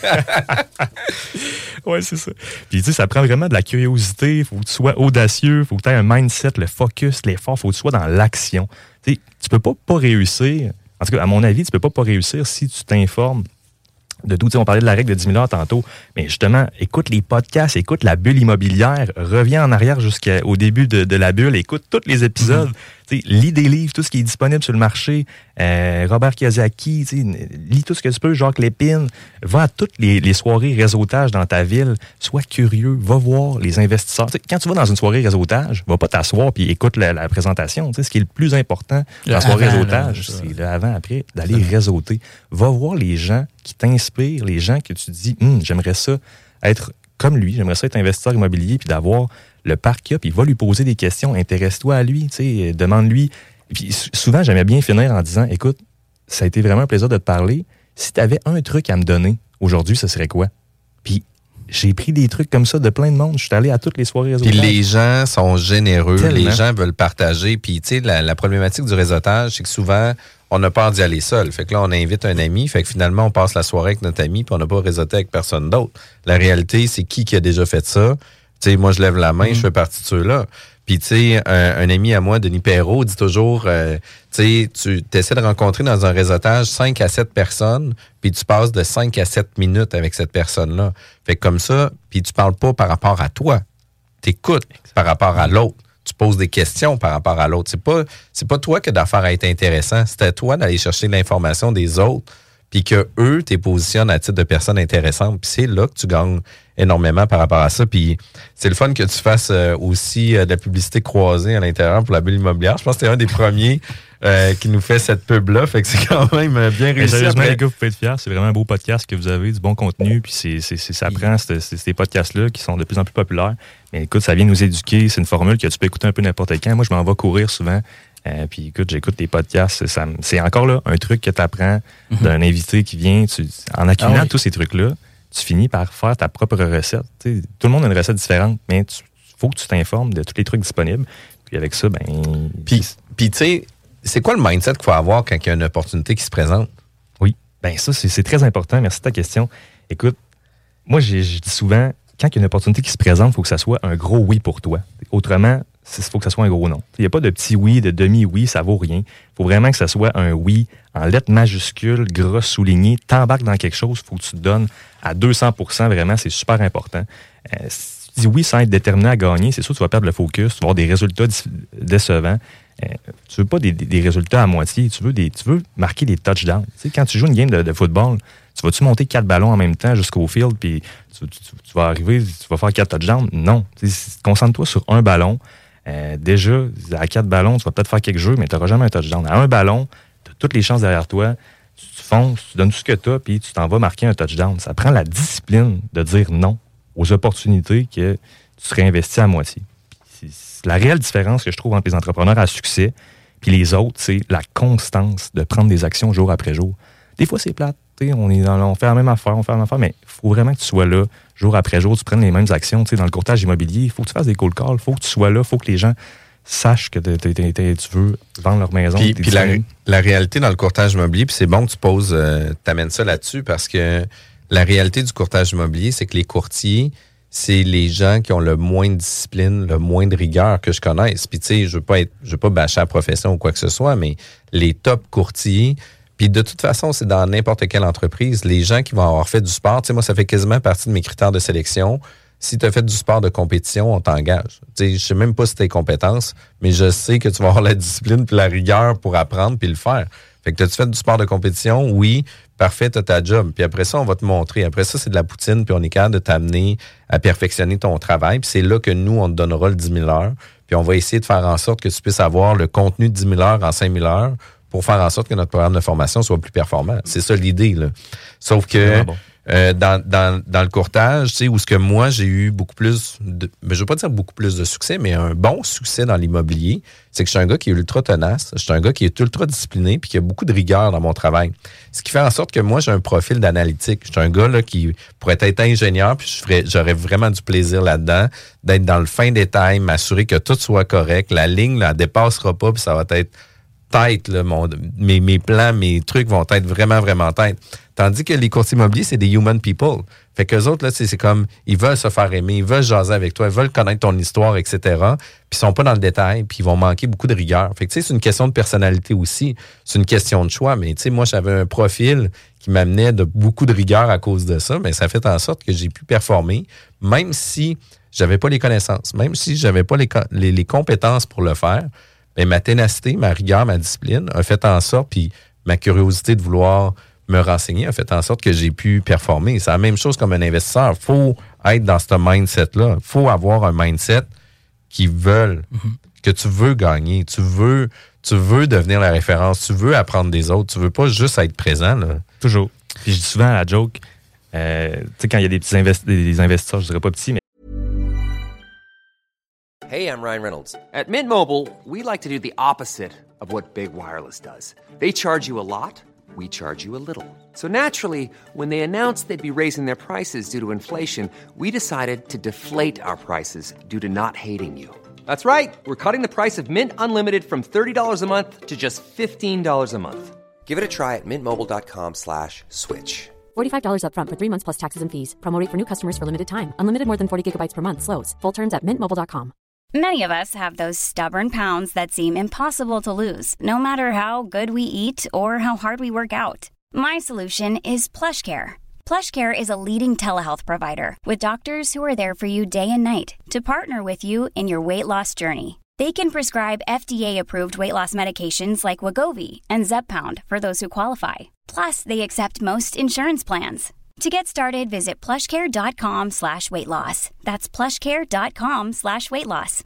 Ouais, c'est ça. Puis tu sais, ça prend vraiment de la curiosité. Il faut que tu sois audacieux. Il faut que tu aies un mindset, le focus, l'effort. Il faut que tu sois dans l'action. Tu sais, tu peux pas pas réussir. En tout cas, à mon avis, tu peux pas pas réussir si tu t'informes de tout. On parlait de la règle de dix mille heures tantôt, mais justement, écoute les podcasts, écoute la bulle immobilière, reviens en arrière jusqu'au début de, de la bulle, écoute tous les épisodes, mm-hmm. lis des livres, tout ce qui est disponible sur le marché, euh, Robert Kiyosaki, lis tout ce que tu peux, Jacques Lépine, va à toutes les, les soirées réseautage dans ta ville, sois curieux, va voir les investisseurs. T'sais, quand tu vas dans une soirée réseautage, va pas t'asseoir puis écoute la, la présentation. T'sais, ce qui est le plus important dans la soirée réseautage, c'est le avant-après, d'aller réseauter. Va voir les gens qui t'inspirent, les gens que tu dis, hm, j'aimerais ça être comme lui, j'aimerais ça être investisseur immobilier, puis d'avoir le parc qu'il y a, puis va lui poser des questions, intéresse-toi à lui, tu sais, demande-lui. Puis souvent, j'aimais bien finir en disant, écoute, ça a été vraiment un plaisir de te parler. Si tu avais un truc à me donner aujourd'hui, ce serait quoi? Puis j'ai pris des trucs comme ça de plein de monde. Je suis allé à toutes les soirées réseautage. Puis les gens sont généreux, Tellement. Les gens veulent partager. Puis tu sais, la, la problématique du réseautage, c'est que souvent, on a peur d'y aller seul. Fait que là, on invite un ami. Fait que finalement, on passe la soirée avec notre ami puis on n'a pas réseauté avec personne d'autre. La réalité, c'est qui qui a déjà fait ça? Tu sais, moi, je lève la main, mmh. je fais partie de ceux-là. Puis, tu sais, un, un ami à moi, Denis Perrault, dit toujours, euh, tu sais, tu essaies de rencontrer dans un réseautage cinq à sept personnes, puis tu passes de cinq à sept minutes avec cette personne-là. Fait que comme ça, puis tu parles pas par rapport à toi. Tu écoutes par rapport à l'autre. Tu poses des questions par rapport à l'autre. C'est pas, c'est pas toi qui as d'affaire à être intéressant. C'est à toi d'aller chercher l'information des autres, puis que eux, t'es positionnes à titre de personnes intéressantes. Puis c'est là que tu gagnes énormément par rapport à ça. Puis c'est le fun que tu fasses euh, aussi euh, de la publicité croisée à l'intérieur pour la bulle immobilière. Je pense que t'es un des premiers euh, qui nous fait cette pub-là. Fait que c'est quand même bien réussi. Sérieusement, les gars, vous pouvez être fiers. C'est vraiment un beau podcast que vous avez, du bon contenu. Puis c'est, c'est, c'est, ça prend c'est, c'est, ces podcasts-là qui sont de plus en plus populaires. Mais écoute, ça vient nous éduquer. C'est une formule que tu peux écouter un peu n'importe quand. Moi, je m'en vais courir souvent. Euh, puis écoute, j'écoute tes podcasts. Ça, c'est encore là un truc que tu apprends mm-hmm. d'un invité qui vient. Tu, en accumulant ah oui. tous ces trucs-là, tu finis par faire ta propre recette. T'sais, tout le monde a une recette différente, mais il faut que tu t'informes de tous les trucs disponibles. Puis avec ça, ben... Puis, puis tu sais, c'est quoi le mindset qu'il faut avoir quand il y a une opportunité qui se présente? Oui, ben ça, c'est, c'est très important. Merci de ta question. Écoute, moi, je dis souvent, quand il y a une opportunité qui se présente, il faut que ça soit un gros oui pour toi. Autrement, il faut que ça soit un gros non. Il n'y a pas de petit oui, de demi-oui, ça vaut rien. Il faut vraiment que ça soit un oui en lettres majuscules, gras, souligné. T'embarques dans quelque chose, il faut que tu te donnes à deux cents pour cent, vraiment, c'est super important. Euh, si tu dis oui sans être déterminé à gagner, c'est sûr que tu vas perdre le focus, tu vas avoir des résultats décevants. Euh, tu veux pas des, des, des résultats à moitié, tu veux, des, tu veux marquer des touchdowns. Tu sais, quand tu joues une game de, de football, tu vas-tu monter quatre ballons en même temps jusqu'au field, puis tu, tu, tu vas arriver, tu vas faire quatre touchdowns? Non. Concentre-toi sur un ballon. Euh, déjà, à quatre ballons, tu vas peut-être faire quelques jeux, mais tu n'auras jamais un touchdown. À un ballon, tu as toutes les chances derrière toi. Tu, tu fonces, tu donnes tout ce que tu as, puis tu t'en vas marquer un touchdown. Ça prend la discipline de dire non aux opportunités que tu serais investi à moitié. C'est, c'est la réelle différence que je trouve entre les entrepreneurs à succès puis les autres, c'est la constance de prendre des actions jour après jour. Des fois, c'est plate. On, est dans, on fait la même affaire, on fait la même affaire, mais il faut vraiment que tu sois là, jour après jour, tu prennes les mêmes actions. Dans le courtage immobilier, il faut que tu fasses des cold calls, il faut que tu sois là, il faut que les gens sachent que t'es, t'es, t'es, tu veux vendre leur maison. Puis, puis la, la réalité dans le courtage immobilier, puis c'est bon que tu poses, euh, t'amènes ça là-dessus, parce que la réalité du courtage immobilier, c'est que les courtiers, c'est les gens qui ont le moins de discipline, le moins de rigueur que je connaisse. Puis tu sais, je veux pas être, je veux pas bâcher la profession ou quoi que ce soit, mais les top courtiers. Puis de toute façon, c'est dans n'importe quelle entreprise, les gens qui vont avoir fait du sport, tu sais, moi, ça fait quasiment partie de mes critères de sélection. Si tu as fait du sport de compétition, on t'engage. Tu sais, je sais même pas si tes compétences, mais je sais que tu vas avoir la discipline puis la rigueur pour apprendre puis le faire. Fait que t'as-tu fait du sport de compétition? Oui. Parfait, tu as ta job. Puis après ça, on va te montrer. Après ça, c'est de la poutine, puis on est capable de t'amener à perfectionner ton travail. Puis c'est là que nous, on te donnera le dix mille heures. Puis on va essayer de faire en sorte que tu puisses avoir le contenu de dix mille heures en cinq mille heures pour faire en sorte que notre programme de formation soit plus performant. C'est ça l'idée, là. Sauf que bon. euh, dans, dans, dans le courtage, tu sais, où ce que moi, j'ai eu beaucoup plus de... Mais je veux pas dire beaucoup plus de succès, mais un bon succès dans l'immobilier, c'est que je suis un gars qui est ultra tenace, je suis un gars qui est ultra discipliné puis qui a beaucoup de rigueur dans mon travail. Ce qui fait en sorte que moi, j'ai un profil d'analytique. Je suis un gars là, qui pourrait être ingénieur puis je ferais, j'aurais vraiment du plaisir là-dedans, d'être dans le fin détail, m'assurer que tout soit correct. La ligne, là, elle dépassera pas puis ça va être tête, là, mon, mes, mes plans, mes trucs vont être vraiment, vraiment tête. Tandis que les courtiers immobiliers, c'est des human people. Fait qu'eux autres, là, c'est, c'est comme, ils veulent se faire aimer, ils veulent jaser avec toi, ils veulent connaître ton histoire, et cetera. Puis ils sont pas dans le détail, puis ils vont manquer beaucoup de rigueur. Fait que, tu sais, c'est une question de personnalité aussi. C'est une question de choix. Mais, tu sais, moi, j'avais un profil qui m'amenait de beaucoup de rigueur à cause de ça, mais ça fait en sorte que j'ai pu performer, même si j'avais pas les connaissances, même si j'avais pas les, les, les compétences pour le faire. Mais ma ténacité, ma rigueur, ma discipline a fait en sorte, puis ma curiosité de vouloir me renseigner a fait en sorte que j'ai pu performer. C'est la même chose comme un investisseur. Il faut être dans ce mindset-là. Il faut avoir un mindset qui veut, mm-hmm. que tu veux gagner. Tu veux, tu veux devenir la référence. Tu veux apprendre des autres. Tu veux pas juste être présent, là. Toujours. Puis je dis souvent à la joke, euh, tu sais, quand il y a des petits investi- des investisseurs, je dirais pas petits, mais Hey, I'm Ryan Reynolds. At Mint Mobile, we like to do the opposite of what Big Wireless does. They charge you a lot, we charge you a little. So naturally, when they announced they'd be raising their prices due to inflation, we decided to deflate our prices due to not hating you. That's right. We're cutting the price of Mint Unlimited from thirty dollars a month to just fifteen dollars a month. Give it a try at mintmobile.com slash switch. forty-five dollars up front for three months plus taxes and fees. Promo rate for new customers for limited time. Unlimited more than forty gigabytes per month. Slows full terms at mint mobile dot com. Many of us have those stubborn pounds that seem impossible to lose, no matter how good we eat or how hard we work out. My solution is PlushCare. PlushCare is a leading telehealth provider with doctors who are there for you day and night to partner with you in your weight loss journey. They can prescribe F D A-approved weight loss medications like Wegovy and Zepbound for those who qualify. Plus, they accept most insurance plans. To get started, visit plushcare.com slash weight loss. That's plushcare.com slash weight loss.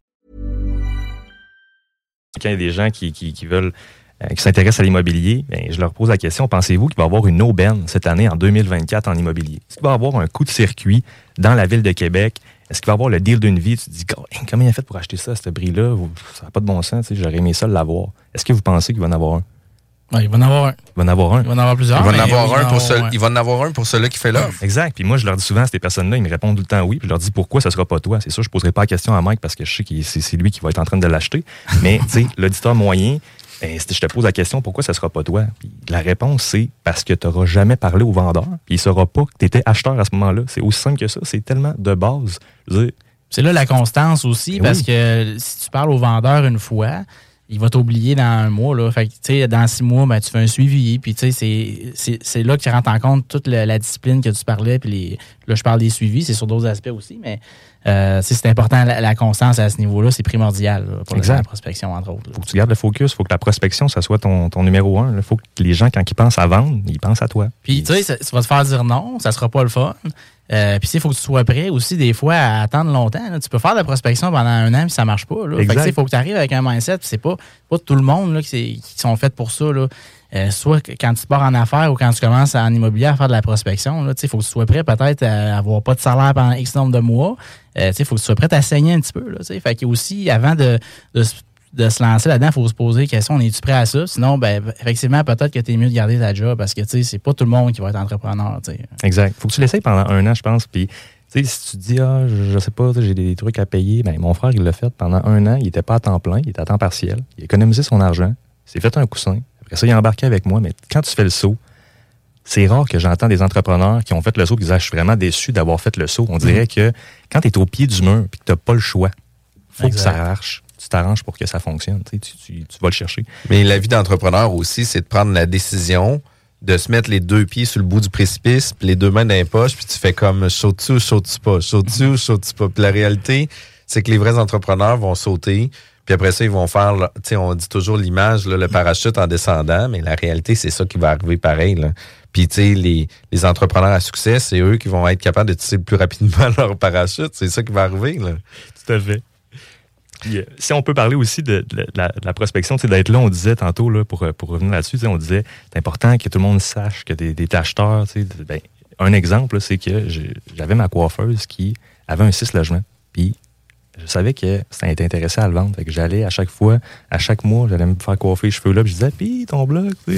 Quand il y a des gens qui, qui, qui veulent, euh, qui s'intéressent à l'immobilier, bien, je leur pose la question, pensez-vous qu'il va y avoir une aubaine cette année en deux mille vingt-quatre en immobilier? Est-ce qu'il va y avoir un coup de circuit dans la ville de Québec? Est-ce qu'il va y avoir le deal d'une vie? Tu te dis, comment il a fait pour acheter ça à ce prix-là? Ça n'a pas de bon sens, tu sais, j'aurais aimé ça l'avoir. Est-ce que vous pensez qu'il va en avoir un? Ouais, il va en avoir un. Il va en avoir un. Il va en avoir plusieurs. Il va en avoir, un, pour ce, il va en avoir un pour celui qui fait l'offre. Exact. Puis moi, je leur dis souvent à ces personnes-là, ils me répondent tout le temps oui. Puis je leur dis pourquoi ça sera pas toi. C'est sûr, je ne poserai pas la question à Mike parce que je sais que c'est, c'est lui qui va être en train de l'acheter. Mais tu sais, l'auditeur moyen, ben, je te pose la question pourquoi ça sera pas toi. Puis la réponse, c'est parce que tu n'auras jamais parlé au vendeur. Puis il ne saura pas que tu étais acheteur à ce moment-là. C'est aussi simple que ça. C'est tellement de base. Je veux dire, c'est là la constance aussi, parce oui. que si tu parles au vendeur une fois, il va t'oublier dans un mois. Là. Fait que, tu sais, dans six mois, ben, tu fais un suivi. Puis, tu sais, c'est, c'est, c'est là que tu rentres en compte toute la, la discipline que tu parlais. Puis, les, là, je parle des suivis. C'est sur d'autres aspects aussi. Mais euh, c'est important, la, la constance à ce niveau-là. C'est primordial là, pour la prospection, entre autres. Il faut que tu gardes le focus. Il faut que la prospection, ça soit ton, ton numéro un. Il faut que les gens, quand ils pensent à vendre, ils pensent à toi. Puis, tu sais, tu vas te faire dire non. Ça sera pas le fun. Euh, puis, il faut que tu sois prêt aussi, des fois, à attendre longtemps. Là. Tu peux faire de la prospection pendant un an, puis ça marche pas. Là. Fait que, il faut que tu arrives avec un mindset, puis c'est pas, pas tout le monde là, qui, c'est, qui sont faits pour ça. Là. Euh, soit quand tu pars en affaires ou quand tu commences en immobilier à faire de la prospection, il faut que tu sois prêt peut-être à avoir pas de salaire pendant X nombre de mois. Il euh, faut que tu sois prêt à saigner un petit peu. Là, fait que aussi, avant de, de de se lancer là-dedans, il faut se poser la question, on est-tu prêt à ça? Sinon, ben, effectivement, peut-être que tu es mieux de garder ta job parce que, tu sais, c'est pas tout le monde qui va être entrepreneur, tu sais. Exact. Faut que tu l'essayes pendant un an, je pense. Puis, tu sais, si tu te dis, ah, je, je sais pas, j'ai des trucs à payer, ben, mon frère, il l'a fait pendant un an. Il était pas à temps plein, il était à temps partiel. Il a économisé son argent. Il s'est fait un coussin. Après ça, il a embarqué avec moi. Mais quand tu fais le saut, c'est rare que j'entends des entrepreneurs qui ont fait le saut et qui disent, ah, je suis vraiment déçu d'avoir fait le saut. On dirait mmh. que quand tu es au pied du mur et que tu n'as pas le choix, faut exact. que ça marche. Tu t'arranges pour que ça fonctionne. Tu, tu, tu, tu vas le chercher. Mais la vie d'entrepreneur aussi, c'est de prendre la décision de se mettre les deux pieds sur le bout du précipice, puis les deux mains dans les poches, puis tu fais comme saute-tu ou saute-tu pas, saute-tu ou saute-tu pas. Puis la réalité, c'est que les vrais entrepreneurs vont sauter, Puis après ça, ils vont faire, tu sais, on dit toujours l'image, là, le parachute en descendant, mais la réalité, c'est ça qui va arriver pareil, là. Puis, tu sais, les, les entrepreneurs à succès, c'est eux qui vont être capables de tisser le plus rapidement leur parachute. C'est ça qui va arriver, là. Tout à fait. Puis, euh, si on peut parler aussi de, de, de, la, de la prospection, d'être là, on disait tantôt, là, pour, pour revenir là-dessus, on disait c'est important que tout le monde sache que des, des acheteurs, ben, un exemple, là, c'est que j'avais ma coiffeuse qui avait un six logements. Puis, je savais que ça était intéressé à le vendre. Fait que j'allais à chaque fois, à chaque mois, j'allais me faire coiffer les cheveux là. Puis je disais, puis ton blog, tu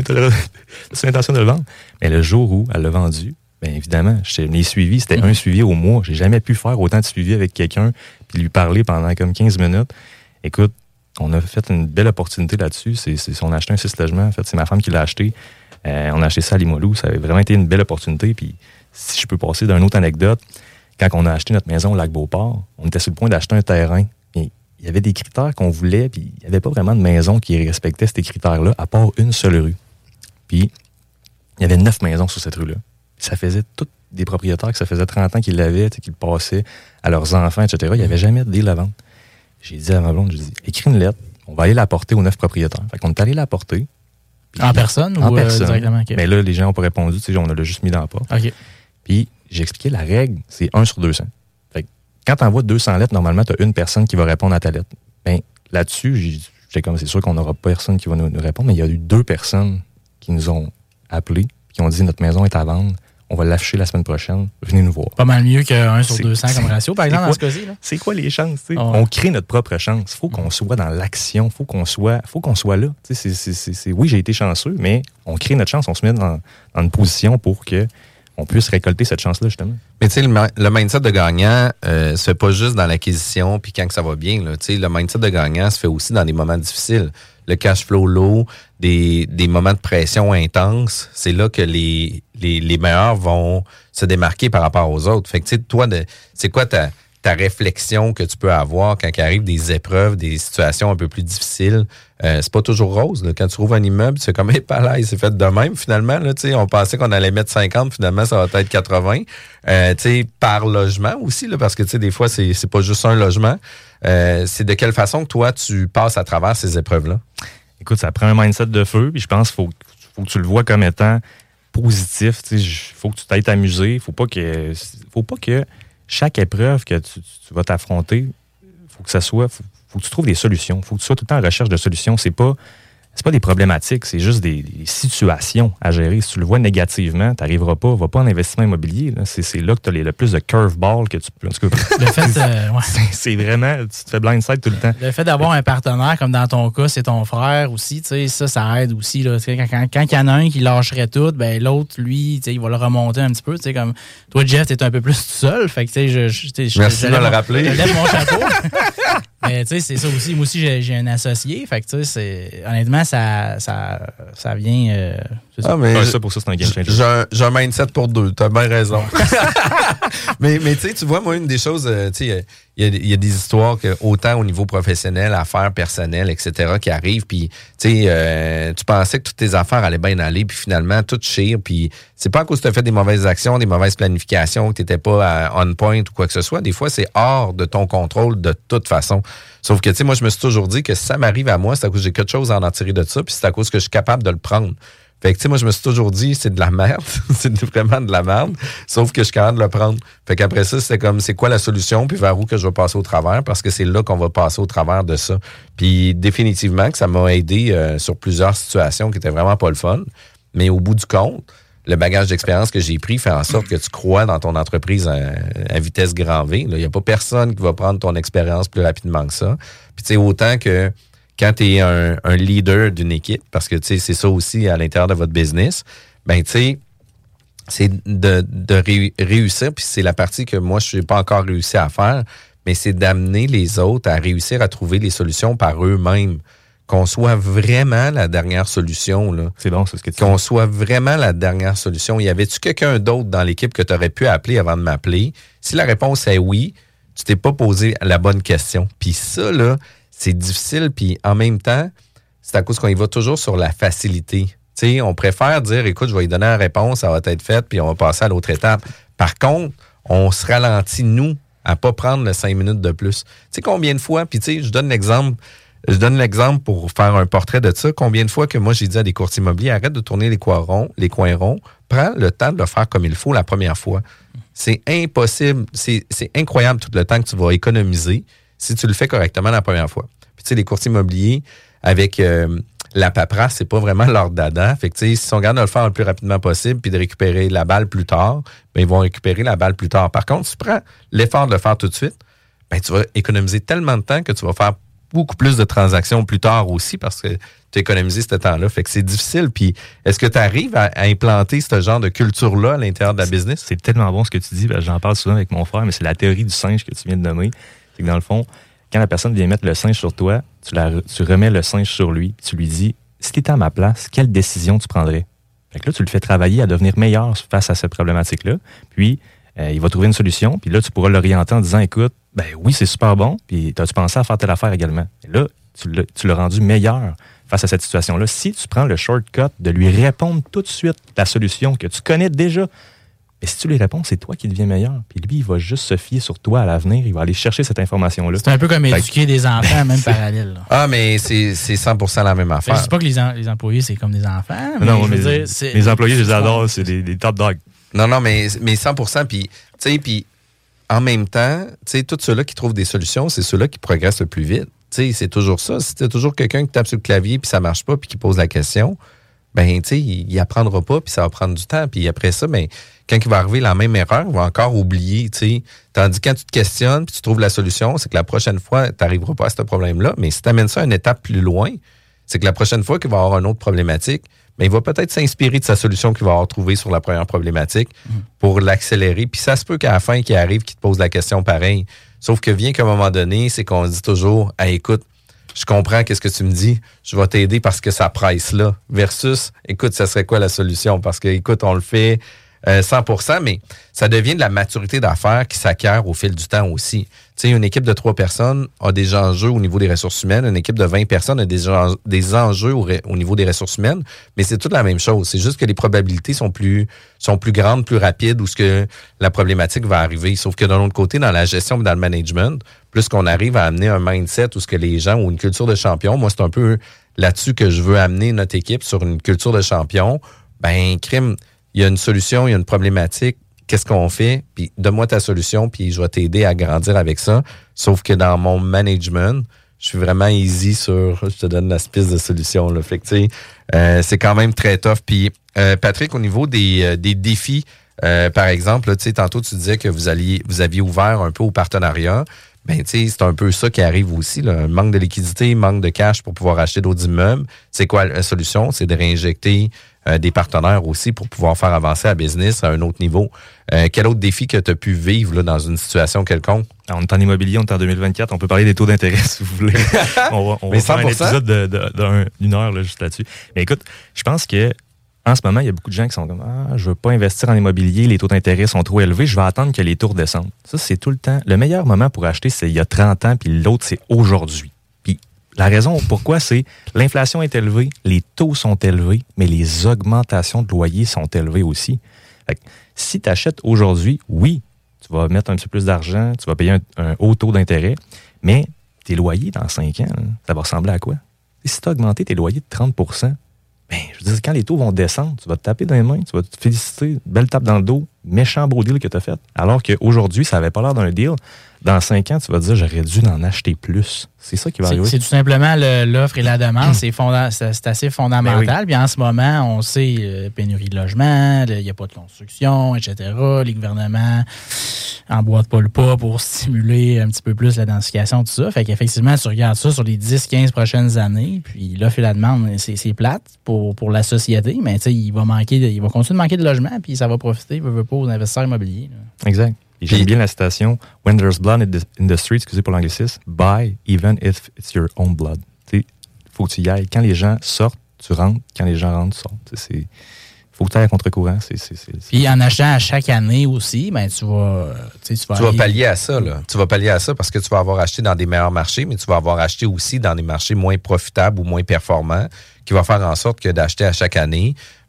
as l'intention de le vendre. Mais le jour où elle l'a vendu, bien évidemment, mes suivis, c'était mmh. un suivi au mois. J'ai jamais pu faire autant de suivis avec quelqu'un puis lui parler pendant comme quinze minutes. Écoute, on a fait une belle opportunité là-dessus. C'est, c'est, on a acheté un six logements. En fait, c'est ma femme qui l'a acheté. Euh, on a acheté ça à Limoilou. Ça a vraiment été une belle opportunité. Puis si je peux passer d'une autre anecdote, quand on a acheté notre maison au Lac-Beauport, on était sur le point d'acheter un terrain. Et il y avait des critères qu'on voulait, puis il n'y avait pas vraiment de maison qui respectait ces critères-là, à part une seule rue. Puis, il y avait neuf maisons sur cette rue-là. Ça faisait tous des propriétaires que ça faisait trente ans qu'ils l'avaient, qu'ils le passaient à leurs enfants, et cetera. Il n'y avait jamais de deal à vendre. J'ai dit à ma blonde, j'ai dit, écris une lettre, on va aller la porter aux neuf propriétaires. Fait qu'on est allé la porter. En personne en ou personne. Euh, directement? Okay. Mais là, les gens n'ont pas répondu, on l'a juste mis dans la porte. OK. Puis, j'ai expliqué la règle, c'est un sur deux cents. Fait que quand tu envoies deux cents lettres, normalement, tu as une personne qui va répondre à ta lettre. Bien, là-dessus, j'étais comme, c'est sûr qu'on n'aura pas personne qui va nous, nous répondre, mais il y a eu deux personnes qui nous ont appelés, qui ont dit, notre maison est à vendre, on va l'afficher la semaine prochaine, venez nous voir. Pas mal mieux qu'un sur deux cents comme ratio, par exemple, quoi, dans ce cas-ci. Là. C'est quoi les chances? Oh. Ouais. On crée notre propre chance. Il faut qu'on soit dans l'action, il faut qu'on soit, faut qu'on soit là. C'est, c'est, c'est, c'est, oui, j'ai été chanceux, mais on crée notre chance, on se met dans, dans une position pour que on puisse récolter cette chance-là, justement. Mais tu sais, le, le mindset de gagnant euh, se fait pas juste dans l'acquisition puis quand que ça va bien. Tu sais, le mindset de gagnant se fait aussi dans des moments difficiles. Le cash flow low, des, des moments de pression intense, c'est là que les, les, les meilleurs vont se démarquer par rapport aux autres. Fait que tu sais, toi, de, c'est quoi ta, ta réflexion que tu peux avoir quand il arrive des épreuves, des situations un peu plus difficiles? Euh, c'est pas toujours rose. Là. Quand tu trouves un immeuble, c'est comme, hey, palais, c'est fait de même, finalement. Là, on pensait qu'on allait mettre cinquante, finalement, ça va être quatre-vingts. Euh, par logement aussi, là, parce que des fois, c'est, c'est pas juste un logement. Euh, c'est de quelle façon que toi, tu passes à travers ces épreuves-là? Écoute, ça prend un mindset de feu, puis je pense qu'il faut, faut que tu le vois comme étant positif. Il faut que tu t'ailles t'amuser. Il faut pas que faut pas que chaque épreuve que tu, tu vas t'affronter, faut que ça soit... Faut, faut que tu trouves des solutions. Faut que tu sois tout le temps en recherche de solutions. C'est pas, c'est pas des problématiques, c'est juste des, des situations à gérer. Si tu le vois négativement, tu n'arriveras pas. Va pas en investissement immobilier. Là. C'est, c'est là que tu as le plus de curveball que tu peux. En tout cas, le fait, euh, ouais. c'est, c'est vraiment, tu te fais blindside tout le temps. Le fait d'avoir un partenaire, comme dans ton cas, c'est ton frère aussi, ça, ça aide aussi. Là. Quand, quand, quand il y en a un qui lâcherait tout, ben, l'autre, lui, il va le remonter un petit peu. Comme toi, Jeff, tu es un peu plus tout seul. Fait que, je, je, je, Merci je, de me le rappeler. Je lève mon chapeau. Mais tu sais, c'est ça aussi. Moi aussi, j'ai, j'ai un associé. Fait que tu sais, c'est honnêtement, ça, ça, ça vient. Euh, c'est ça. Ah, mais ouais, ça pour ça, c'est un game changer. J'ai un, j'ai un mindset pour deux. T'as bien raison. mais mais tu sais, tu vois, moi, une des choses, euh, tu sais, il y, y a des histoires que, autant au niveau professionnel, affaires personnelles, et cetera, qui arrivent. Puis, tu sais, euh, tu pensais que toutes tes affaires allaient bien aller, puis finalement, tout chire. Puis, c'est pas à cause que tu as fait des mauvaises actions, des mauvaises planifications, que tu n'étais pas à on point ou quoi que ce soit. Des fois, c'est hors de ton contrôle de toute façon. Sauf que, tu sais, moi, je me suis toujours dit que si ça m'arrive à moi, c'est à cause que j'ai quelque chose à en tirer de ça, puis c'est à cause que je suis capable de le prendre. Fait que, tu sais, moi, je me suis toujours dit, c'est de la merde. C'est vraiment de la merde. Sauf que je suis capable de le prendre. Fait qu'après ça, c'était comme, c'est quoi la solution, puis vers où que je vais passer au travers, parce que c'est là qu'on va passer au travers de ça. Puis, définitivement, que ça m'a aidé euh, sur plusieurs situations qui étaient vraiment pas le fun. Mais au bout du compte, le bagage d'expérience que j'ai pris fait en sorte que tu crois dans ton entreprise à, à vitesse grand V. Il n'y a pas personne qui va prendre ton expérience plus rapidement que ça. Puis, tu sais, autant que quand tu es un, un leader d'une équipe, parce que tu sais, c'est ça aussi à l'intérieur de votre business, ben tu sais, c'est de, de ré, réussir, puis c'est la partie que moi, je n'ai pas encore réussi à faire, mais c'est d'amener les autres à réussir à trouver les solutions par eux-mêmes. Qu'on soit vraiment la dernière solution. Là. C'est bon, c'est ce que tu dis. Qu'on soit vraiment la dernière solution. Y avait-tu quelqu'un d'autre dans l'équipe que tu aurais pu appeler avant de m'appeler? Si la réponse est oui, tu t'es pas posé la bonne question. Puis ça, là, c'est difficile, puis en même temps, c'est à cause qu'on y va toujours sur la facilité. Tu sais, on préfère dire, écoute, je vais lui donner la réponse, ça va être fait, puis on va passer à l'autre étape. Par contre, on se ralentit, nous, à pas prendre le cinq minutes de plus. Tu sais combien de fois, puis tu sais, je donne l'exemple, je donne l'exemple pour faire un portrait de ça, combien de fois que moi j'ai dit à des courtiers immobiliers, arrête de tourner les coins ronds, les coins ronds, prends le temps de le faire comme il faut la première fois. C'est impossible, c'est, c'est incroyable tout le temps que tu vas économiser si tu le fais correctement la première fois. Puis tu sais, les courtiers immobiliers, avec euh, la paperasse, c'est pas vraiment leur dada. Fait que tu sais, si on regarde de le faire le plus rapidement possible puis de récupérer la balle plus tard, ben ils vont récupérer la balle plus tard. Par contre, si tu prends l'effort de le faire tout de suite, ben tu vas économiser tellement de temps que tu vas faire beaucoup plus de transactions plus tard aussi parce que tu as économisé ce temps-là. Fait que c'est difficile. Puis est-ce que tu arrives à, à implanter ce genre de culture-là à l'intérieur de la business? C'est tellement bon ce que tu dis. Ben, j'en parle souvent avec mon frère, mais c'est la théorie du singe que tu viens de nommer. C'est que dans le fond, quand la personne vient mettre le singe sur toi, tu, la, tu remets le singe sur lui, tu lui dis, si tu étais à ma place, quelle décision tu prendrais? Fait que là, tu le fais travailler à devenir meilleur face à cette problématique-là. Puis, euh, il va trouver une solution. Puis là, tu pourras l'orienter en disant, écoute, ben oui, c'est super bon. Puis, as-tu pensé à faire telle affaire également? Et là, tu l'as, tu l'as rendu meilleur face à cette situation-là. Si tu prends le shortcut de lui répondre tout de suite la solution que tu connais déjà, mais si tu lui réponds, c'est toi qui deviens meilleur. Puis lui, il va juste se fier sur toi à l'avenir. Il va aller chercher cette information-là. C'est un peu comme éduquer des enfants, même parallèle. Là. Ah, mais c'est, c'est cent pour cent la même affaire. Ben, je dis pas que les, en, les employés, c'est comme des enfants. Mais non, je mais veux dire, c'est, les employés, je les adore. C'est des, des top dogs. Non, non, mais, mais cent pour cent. Puis, tu sais, puis en même temps, tu sais, tous ceux-là qui trouvent des solutions, c'est ceux-là qui progressent le plus vite. Tu sais, c'est toujours ça. Si t'as toujours quelqu'un qui tape sur le clavier puis ça marche pas puis qui pose la question, ben, tu sais, il, il apprendra pas puis ça va prendre du temps. Puis après ça, ben, quand il va arriver la même erreur, il va encore oublier, tu sais. Tandis que quand tu te questionnes puis tu trouves la solution, c'est que la prochaine fois, tu n'arriveras pas à ce problème-là. Mais si tu amènes ça à une étape plus loin, c'est que la prochaine fois qu'il va avoir une autre problématique, ben, il va peut-être s'inspirer de sa solution qu'il va avoir trouvée sur la première problématique mmh. pour l'accélérer. Puis ça se peut qu'à la fin, qu'il arrive, qu'il te pose la question pareil. Sauf que vient qu'à un moment donné, c'est qu'on dit toujours, hey, écoute, je comprends qu'est-ce que tu me dis, je vais t'aider parce que ça presse là. Versus, écoute, ça serait quoi la solution? Parce que, écoute, on le fait euh, cent pour cent, mais ça devient de la maturité d'affaires qui s'acquiert au fil du temps aussi. Tu sais, une équipe de trois personnes a des enjeux au niveau des ressources humaines, une équipe de vingt personnes a des, en- des enjeux au, ré- au niveau des ressources humaines, mais c'est toute la même chose. C'est juste que les probabilités sont plus sont plus grandes, plus rapides, où ce que la problématique va arriver. Sauf que d'un autre côté, dans la gestion et dans le management, plus qu'on arrive à amener un mindset où ce que les gens ont une culture de champion, moi, c'est un peu là-dessus que je veux amener notre équipe sur une culture de champion. Ben, crime, il y a une solution, il y a une problématique, qu'est-ce qu'on fait? Puis donne-moi ta solution, puis je vais t'aider à grandir avec ça. Sauf que dans mon management, je suis vraiment easy sur, je te donne la piste de solution. Là. Fait que, tu sais, euh, c'est quand même très tough. Puis, euh, Patrick, au niveau des, euh, des défis, euh, par exemple, tu sais, tantôt, tu disais que vous alliez, vous aviez ouvert un peu au partenariat. Ben, tu sais, c'est un peu ça qui arrive aussi, là. Un manque de liquidité, manque de cash pour pouvoir acheter d'autres immeubles. C'est quoi la solution? C'est de réinjecter euh, des partenaires aussi pour pouvoir faire avancer la business à un autre niveau. Euh, quel autre défi que tu as pu vivre là, dans une situation quelconque? Alors, on est en immobilier, on est en deux mille vingt-quatre. On peut parler des taux d'intérêt si vous voulez. on va, on va faire un épisode de, de, de, d'une heure là, juste là-dessus. Mais écoute, je pense que en ce moment, il y a beaucoup de gens qui sont comme « Ah, je veux pas investir en immobilier, les taux d'intérêt sont trop élevés, je vais attendre que les taux redescendent. » Ça, c'est tout le temps. Le meilleur moment pour acheter, c'est il y a trente ans, puis l'autre, c'est aujourd'hui. Puis la raison pourquoi, c'est l'inflation est élevée, les taux sont élevés, mais les augmentations de loyers sont élevées aussi. Fait que, si tu achètes aujourd'hui, oui, tu vas mettre un petit peu plus d'argent, tu vas payer un, un haut taux d'intérêt, mais tes loyers dans cinq ans, là, ça va ressembler à quoi? Et si tu as augmenté tes loyers de trente pour cent, ben, je veux dire, quand les taux vont descendre, tu vas te taper dans les mains, tu vas te féliciter, belle tape dans le dos, méchant beau deal que tu as fait. Alors qu'aujourd'hui, ça n'avait pas l'air d'un deal. Dans cinq ans, tu vas te dire, j'aurais dû en acheter plus. C'est ça qui va c'est, arriver. C'est tout simplement le, l'offre et la demande. c'est, fonda- c'est, c'est assez fondamental. Ben oui. Puis en ce moment, on sait, euh, pénurie de logement, il n'y a pas de construction, et cetera. Les gouvernements emboîtent pas le pas pour stimuler un petit peu plus la densification, tout ça. Fait qu'effectivement, tu regardes ça sur les dix quinze prochaines années, puis l'offre et la demande, c'est, c'est plate pour, pour la société, mais il va manquer, de, il va continuer de manquer de logement, puis ça va profiter, veut, veut pas, aux investisseurs immobiliers. Là. Exact. Et j'aime bien la citation « When there's blood in the street », excusez pour l'anglicisme, « buy even if it's your own blood ». Il faut que tu y ailles. Quand les gens sortent, tu rentres. Quand les gens rentrent, tu sors. Il faut que tu ailles à contre-courant. C'est, c'est, c'est, c'est... Puis en achetant à chaque année aussi, ben, tu vas... Tu vas, tu vas pallier à ça. Là. Tu vas pallier à ça parce que tu vas avoir acheté dans des meilleurs marchés, mais tu vas avoir acheté aussi dans des marchés moins profitables ou moins performants, qui va faire en sorte que d'acheter à chaque année,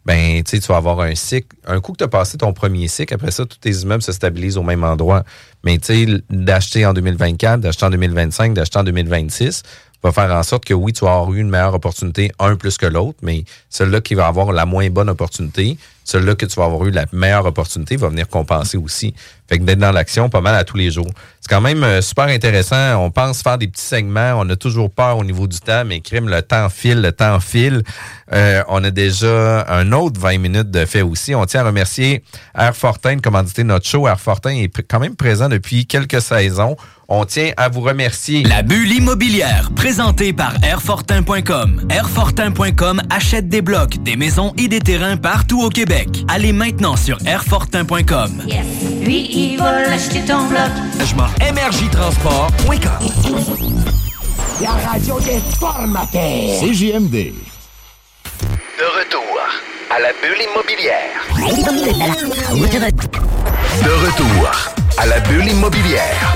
ben, tu vas avoir un cycle. Un coup que tu as passé ton premier cycle, après ça, tous tes immeubles se stabilisent au même endroit. Mais tu sais, d'acheter en deux mille vingt-quatre, d'acheter en deux mille vingt-cinq, d'acheter en deux mille vingt-six, va faire en sorte que oui, tu vas avoir eu une meilleure opportunité, un plus que l'autre, mais celui-là qui va avoir la moins bonne opportunité, celui-là que tu vas avoir eu la meilleure opportunité va venir compenser aussi. Fait que d'être dans l'action pas mal à tous les jours. C'est quand même euh, super intéressant. On pense faire des petits segments. On a toujours peur au niveau du temps, mais crime, le temps file, le temps file. Euh, on a déjà un autre vingt minutes de fait aussi. On tient à remercier Airfortin de commanditer notre show. Airfortin est quand même présent depuis quelques saisons. On tient à vous remercier. La bulle immobilière, présentée par Airfortin point com. Airfortin point com achète des blocs, des maisons et des terrains partout au Québec. Allez maintenant sur Airfortin point com. Yes. Lui, il va l'acheter ton bloc. M R J transport point com. La radio des formateurs. C J M D. De retour à la bulle immobilière. De retour à la bulle immobilière.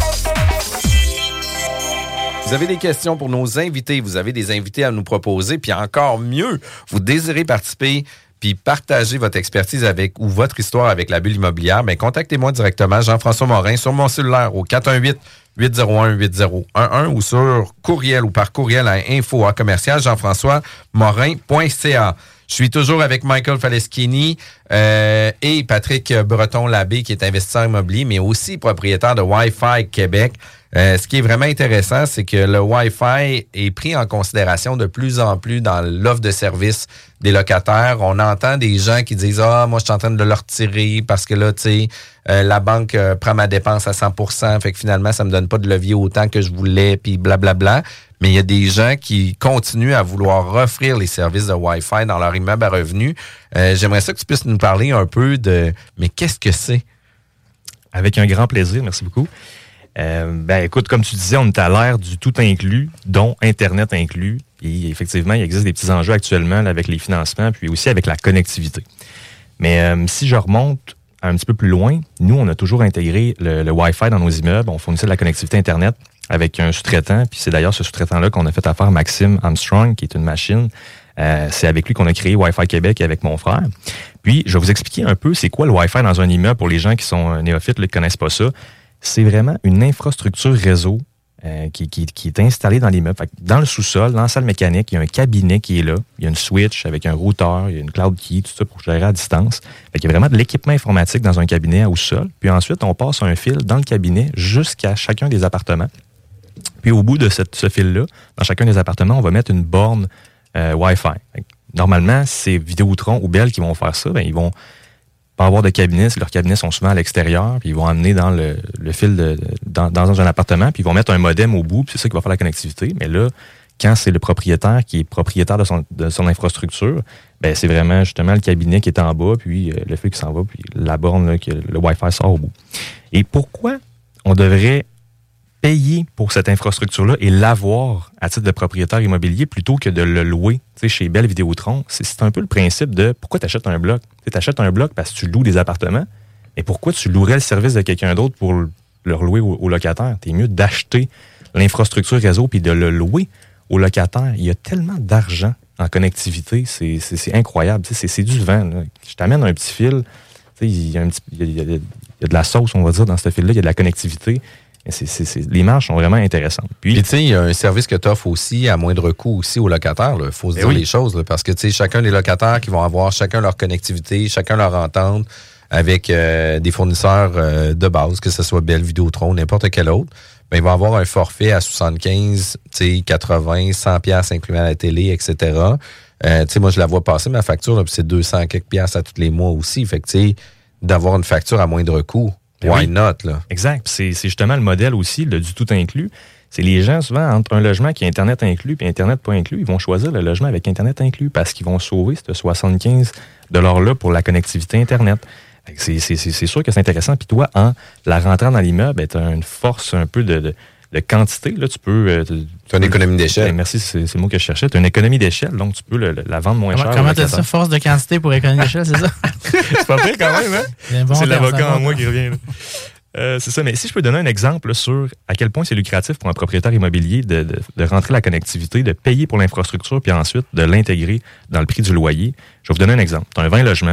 Vous avez des questions pour nos invités, vous avez des invités à nous proposer, puis encore mieux, vous désirez participer puis partager votre expertise avec ou votre histoire avec la bulle immobilière, bien, contactez-moi directement, Jean-François Morin, sur mon cellulaire au quatre un huit, huit zéro un, huit zéro un un ou sur courriel ou par courriel à info à commercial jean-françois morin point c a. Je suis toujours avec Michael Faleschini euh, et Patrick Breton-Labbé, qui est investisseur immobilier, mais aussi propriétaire de Wi-Fi Québec. Euh, ce qui est vraiment intéressant, c'est que le Wi-Fi est pris en considération de plus en plus dans l'offre de service des locataires. On entend des gens qui disent « Ah, moi, je suis en train de le retirer parce que là, tu sais, euh, la banque euh, prend ma dépense à cent pour cent, fait que finalement, ça me donne pas de levier autant que je voulais, puis blablabla. » Mais il y a des gens qui continuent à vouloir offrir les services de Wi-Fi dans leur immeuble à revenus. Euh, j'aimerais ça que tu puisses nous parler un peu de « Mais qu'est-ce que c'est? » Avec un grand plaisir, merci beaucoup. Euh, ben écoute, comme tu disais, on est à l'ère du tout inclus, dont Internet inclus. Et effectivement, il existe des petits enjeux actuellement là, avec les financements, puis aussi avec la connectivité. Mais euh, si je remonte un petit peu plus loin, nous, on a toujours intégré le, le Wi-Fi dans nos immeubles. On fournissait de la connectivité Internet avec un sous-traitant. Puis c'est d'ailleurs ce sous-traitant-là qu'on a fait affaire, Maxime Armstrong, qui est une machine. Euh, c'est avec lui qu'on a créé Wi-Fi Québec et avec mon frère. Puis, je vais vous expliquer un peu c'est quoi le Wi-Fi dans un immeuble pour les gens qui sont néophytes, là, qui ne connaissent pas ça. C'est vraiment une infrastructure réseau euh, qui, qui, qui est installée dans l'immeuble. Fait que dans le sous-sol, dans la salle mécanique, il y a un cabinet qui est là. Il y a une switch avec un routeur, il y a une cloud key, tout ça pour gérer à distance. Fait qu'il y a vraiment de l'équipement informatique dans un cabinet au sol. Puis ensuite, on passe un fil dans le cabinet jusqu'à chacun des appartements. Puis au bout de cette, ce fil-là, dans chacun des appartements, on va mettre une borne euh, Wi-Fi. Fait que, normalement, c'est Vidéotron ou Bell qui vont faire ça. Bien, ils vont pas avoir de cabinet, leurs cabinets sont souvent à l'extérieur, puis ils vont amener dans le, le fil de, dans, dans un appartement, puis ils vont mettre un modem au bout, puis c'est ça qui va faire la connectivité. Mais là, quand c'est le propriétaire qui est propriétaire de son, de son infrastructure, ben c'est vraiment justement le cabinet qui est en bas, puis euh, le fil qui s'en va, puis la borne, là, que le Wi-Fi sort au bout. Et pourquoi on devrait payer pour cette infrastructure-là et l'avoir à titre de propriétaire immobilier plutôt que de le louer? Tu sais, chez Bell Vidéotron, c'est, c'est un peu le principe de pourquoi tu achètes un bloc? Tu achètes un bloc parce que tu loues des appartements, mais pourquoi tu louerais le service de quelqu'un d'autre pour le louer aux, aux locataires? T'es mieux d'acheter l'infrastructure réseau puis de le louer aux locataires. Il y a tellement d'argent en connectivité, c'est, c'est, c'est incroyable. Tu sais, c'est, c'est du vent, là. Je t'amène un petit fil, tu sais, il y a un petit, il y a, il y a de la sauce, on va dire, dans ce fil-là, il y a de la connectivité. C'est, c'est, c'est, les marges sont vraiment intéressantes. Puis, tu sais, il y a un service que tu offres aussi à moindre coût aussi aux locataires. Il faut se dire oui. les choses. Là, parce que, tu sais, chacun des locataires qui vont avoir chacun leur connectivité, chacun leur entente avec euh, des fournisseurs euh, de base, que ce soit Bell, Vidéotron, n'importe quel autre, ben, ils vont avoir un forfait à soixante-quinze, tu sais, quatre-vingts, cent piastres imprimés à la télé, et cetera. Euh, tu sais, moi, je la vois passer, ma facture, là, puis c'est deux cents quelques piastres à tous les mois aussi. Fait que, tu sais, d'avoir une facture à moindre coût, why oui. not, là? Exact. C'est, c'est justement le modèle aussi, le du tout inclus. C'est les gens, souvent, entre un logement qui a Internet inclus et Internet pas inclus, ils vont choisir le logement avec Internet inclus parce qu'ils vont sauver ce soixante-quinze dollars-là pour la connectivité Internet. C'est, c'est, c'est sûr que c'est intéressant. Puis toi, en la rentrant dans l'immeuble, tu as une force un peu de, de, de quantité. Là, tu peux... Tu as une économie d'échelle. Merci, c'est, c'est le mot que je cherchais. Tu as une économie d'échelle, donc tu peux le, la vendre moins comment, cher. Comment tu as ça, force de quantité pour économie d'échelle, c'est ça? C'est pas pire quand même, hein? Bon c'est terme, l'avocat en bon moi qui revient. Là. Euh, c'est ça, mais si je peux donner un exemple là, sur à quel point c'est lucratif pour un propriétaire immobilier de, de, de rentrer la connectivité, de payer pour l'infrastructure, puis ensuite de l'intégrer dans le prix du loyer. Je vais vous donner un exemple. Tu as un vingt logements,